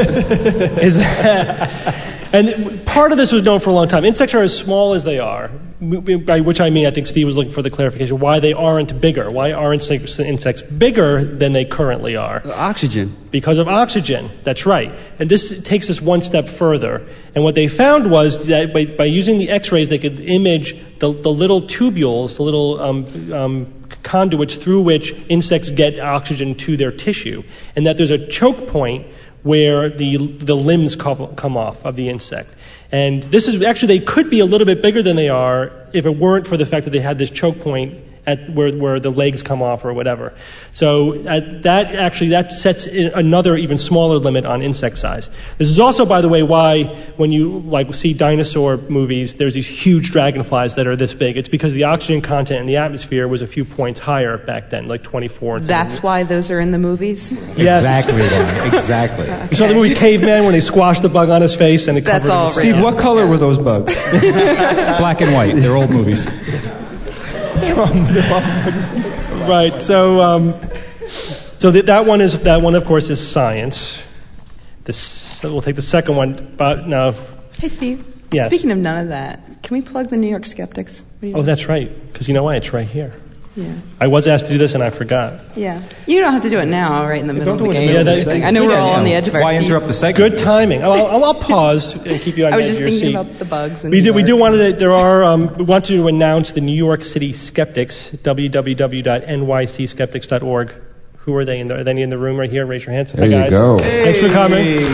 is that, and part of this was known for a long time. Insects are as small as they are, by which I mean I think Steve was looking for the clarification why they aren't bigger. Why aren't insects insects bigger than they currently are? Oxygen. Because of oxygen. That's right. And this takes us one step further. And what they found was that by, by using the X-rays, they could image the, the little tubules, the little um, um, conduits through which insects get oxygen to their tissue, and that there's a choke point where the the limbs come, come off of the insect. And this is actually, they could be a little bit bigger than they are if it weren't for the fact that they had this choke point at where where the legs come off or whatever. So at that actually that sets in another even smaller limit on insect size. This is also, by the way, why when you like see dinosaur movies, there's these huge dragonflies that are this big. It's because the oxygen content in the atmosphere was a few points higher back then, like twenty-four. And That's why those are in the movies? Yes. Exactly that. Exactly. You saw the movie Caveman when they squashed the bug on his face and it That's covered all his real. Steve, what color were those bugs? Black and white. They're old movies. Right. So, um, so that that one is that one, of course, is science. This we'll take the second one, but no. Hey, Steve. Yes. Speaking of none of that, can we plug the New York Skeptics? What do you Oh, that's right. Because you know why? It's right here. Yeah. I was asked to do this and I forgot. Yeah. You don't have to do it now, right in the middle of the game. Yeah, that- thing. I know we're all on the edge of our Why seats. interrupt the segment? Good timing. I'll, I'll, I'll pause and keep you on I the was edge just of your thinking seat. about the bugs. And We New do. We York. do want to. There are. Um, we want to announce the New York City Skeptics. w w w dot n y c skeptics dot org. Who are they? In the, are they in the room right here? Raise your hands. There Hi, you guys. go. Thanks for coming.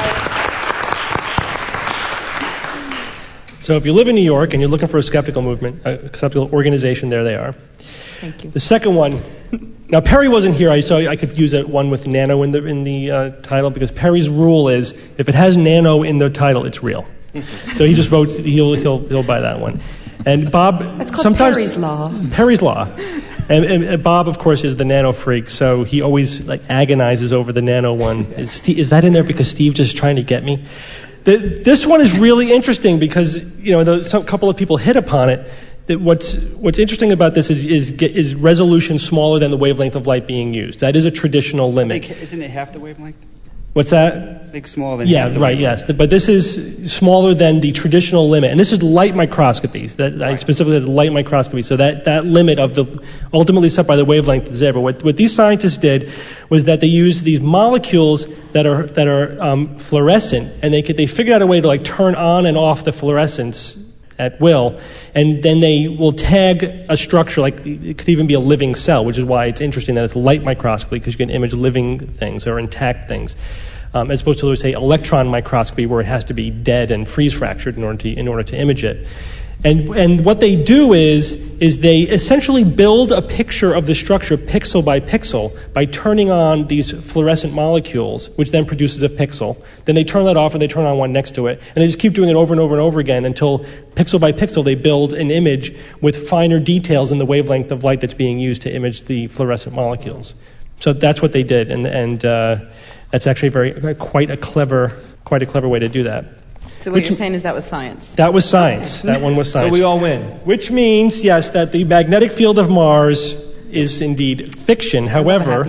So if you live in New York and you're looking for a skeptical movement, a skeptical organization, there they are. Thank you. The second one. Now Perry wasn't here, I so I could use that one with nano in the in the uh, title because Perry's rule is if it has nano in the title, it's real. So he just votes. He'll he'll he'll buy that one. And Bob. That's called sometimes, Perry's Law. Perry's Law. And, and, and Bob, of course, is the nano freak, so he always like agonizes over the nano one. Is, Steve, is that in there because Steve just trying to get me? The, this one is really interesting because you know the, some couple of people hit upon it. That what's what's interesting about this is is is resolution smaller than the wavelength of light being used. That is a traditional limit. Isn't it half the wavelength? What's that? Big, small. Than yeah, right. Yes, but this is smaller than the traditional limit, and this is light microscopy. That right. I specifically said light microscopy. So that, that limit of the ultimately set by the wavelength of zebra. What what these scientists did was that they used these molecules that are that are um, fluorescent, and they could they figured out a way to like turn on and off the fluorescence at will, and then they will tag a structure, like it could even be a living cell, which is why it's interesting that it's light microscopy, because you can image living things or intact things, um, as opposed to, let's say, electron microscopy, where it has to be dead and freeze fractured in order to in order to image it. And and what they do is is they essentially build a picture of the structure pixel by pixel by turning on these fluorescent molecules, which then produces a pixel. Then they turn that off and they turn on one next to it, and they just keep doing it over and over and over again until pixel by pixel they build an image with finer details in the wavelength of light that's being used to image the fluorescent molecules. So that's what they did, and and uh, that's actually very quite a clever quite a clever way to do that. So what Which, you're saying is that was science? That was science. That one was science. So we all win. Which means, yes, that the magnetic field of Mars is indeed fiction. However,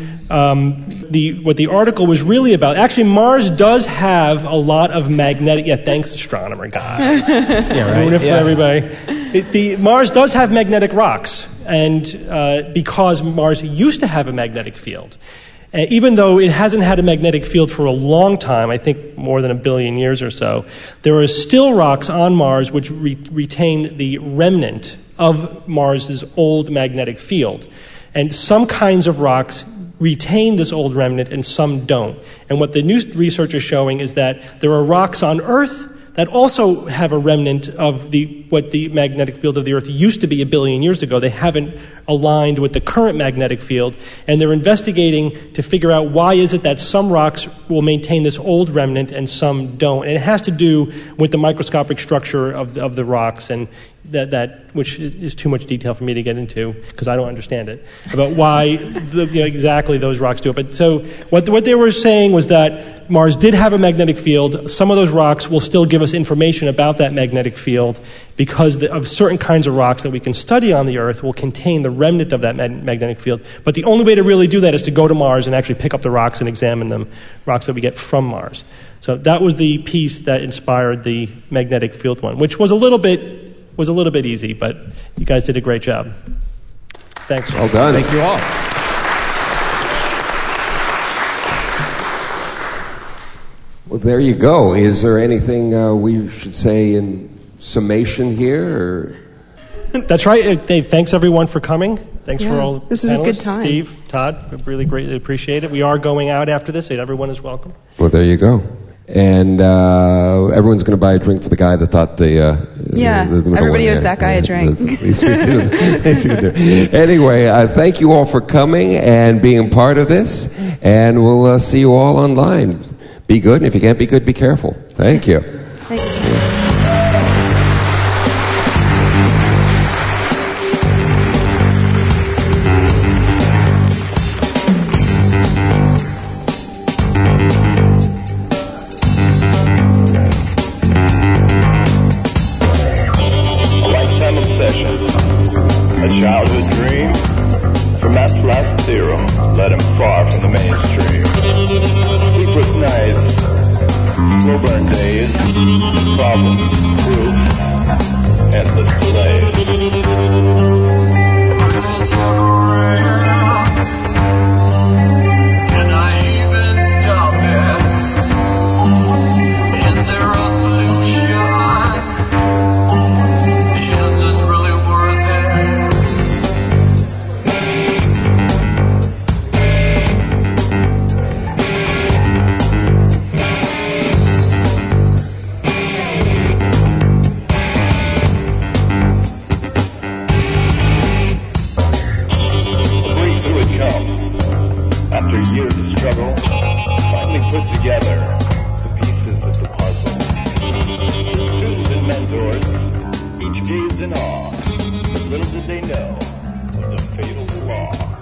um, the what the article was really about, actually Mars does have a lot of magnetic, yeah, thanks astronomer guy. Yeah, right. Doing it for yeah. everybody. It, the Mars does have magnetic rocks, and uh, because Mars used to have a magnetic field. Uh, even though it hasn't had a magnetic field for a long time, I think more than a billion years or so, there are still rocks on Mars which re- retain the remnant of Mars's old magnetic field. And some kinds of rocks retain this old remnant and some don't. And what the new research is showing is that there are rocks on Earth that also have a remnant of the what the magnetic field of the Earth used to be a billion years ago. They haven't aligned with the current magnetic field, and they're investigating to figure out why is it that some rocks will maintain this old remnant and some don't. And it has to do with the microscopic structure of the, of the rocks, and that, that which is too much detail for me to get into because I don't understand it, about why the, you know, exactly those rocks do it. But so what what they were saying was that Mars did have a magnetic field. Some of those rocks will still give us information about that magnetic field because the, of certain kinds of rocks that we can study on the Earth will contain the remnant of that mag- magnetic field. But the only way to really do that is to go to Mars and actually pick up the rocks and examine them, rocks that we get from Mars. So that was the piece that inspired the magnetic field one, which was a little bit was a little bit easy, but you guys did a great job. Thanks. Well done. Thank you all. Well, there you go. Is there anything uh, we should say in summation here? Or? That's right. Dave, thanks everyone for coming. Thanks yeah, for all. This is a good time. Steve, Todd, we really greatly appreciate it. We are going out after this. Everyone is welcome. Well, there you go. And uh, everyone's going to buy a drink for the guy that thought the uh, yeah. The, the everybody owes here. that guy yeah, a drink. Anyway, uh, thank you all for coming and being part of this. And we'll uh, see you all online. Be good, and if you can't be good, be careful. Thank you. Thank you. A lifetime obsession, a childhood dream. From Math's last theorem led him far from the mainstream. Sleepless nights, slow burn days, problems, proofs, endless delays. Can I even stop it? Is there a solution? Is this really worth it? After years of struggle, finally put together the pieces of the puzzle. The students and mentors each gazed in awe. Little did they know of the fatal flaw.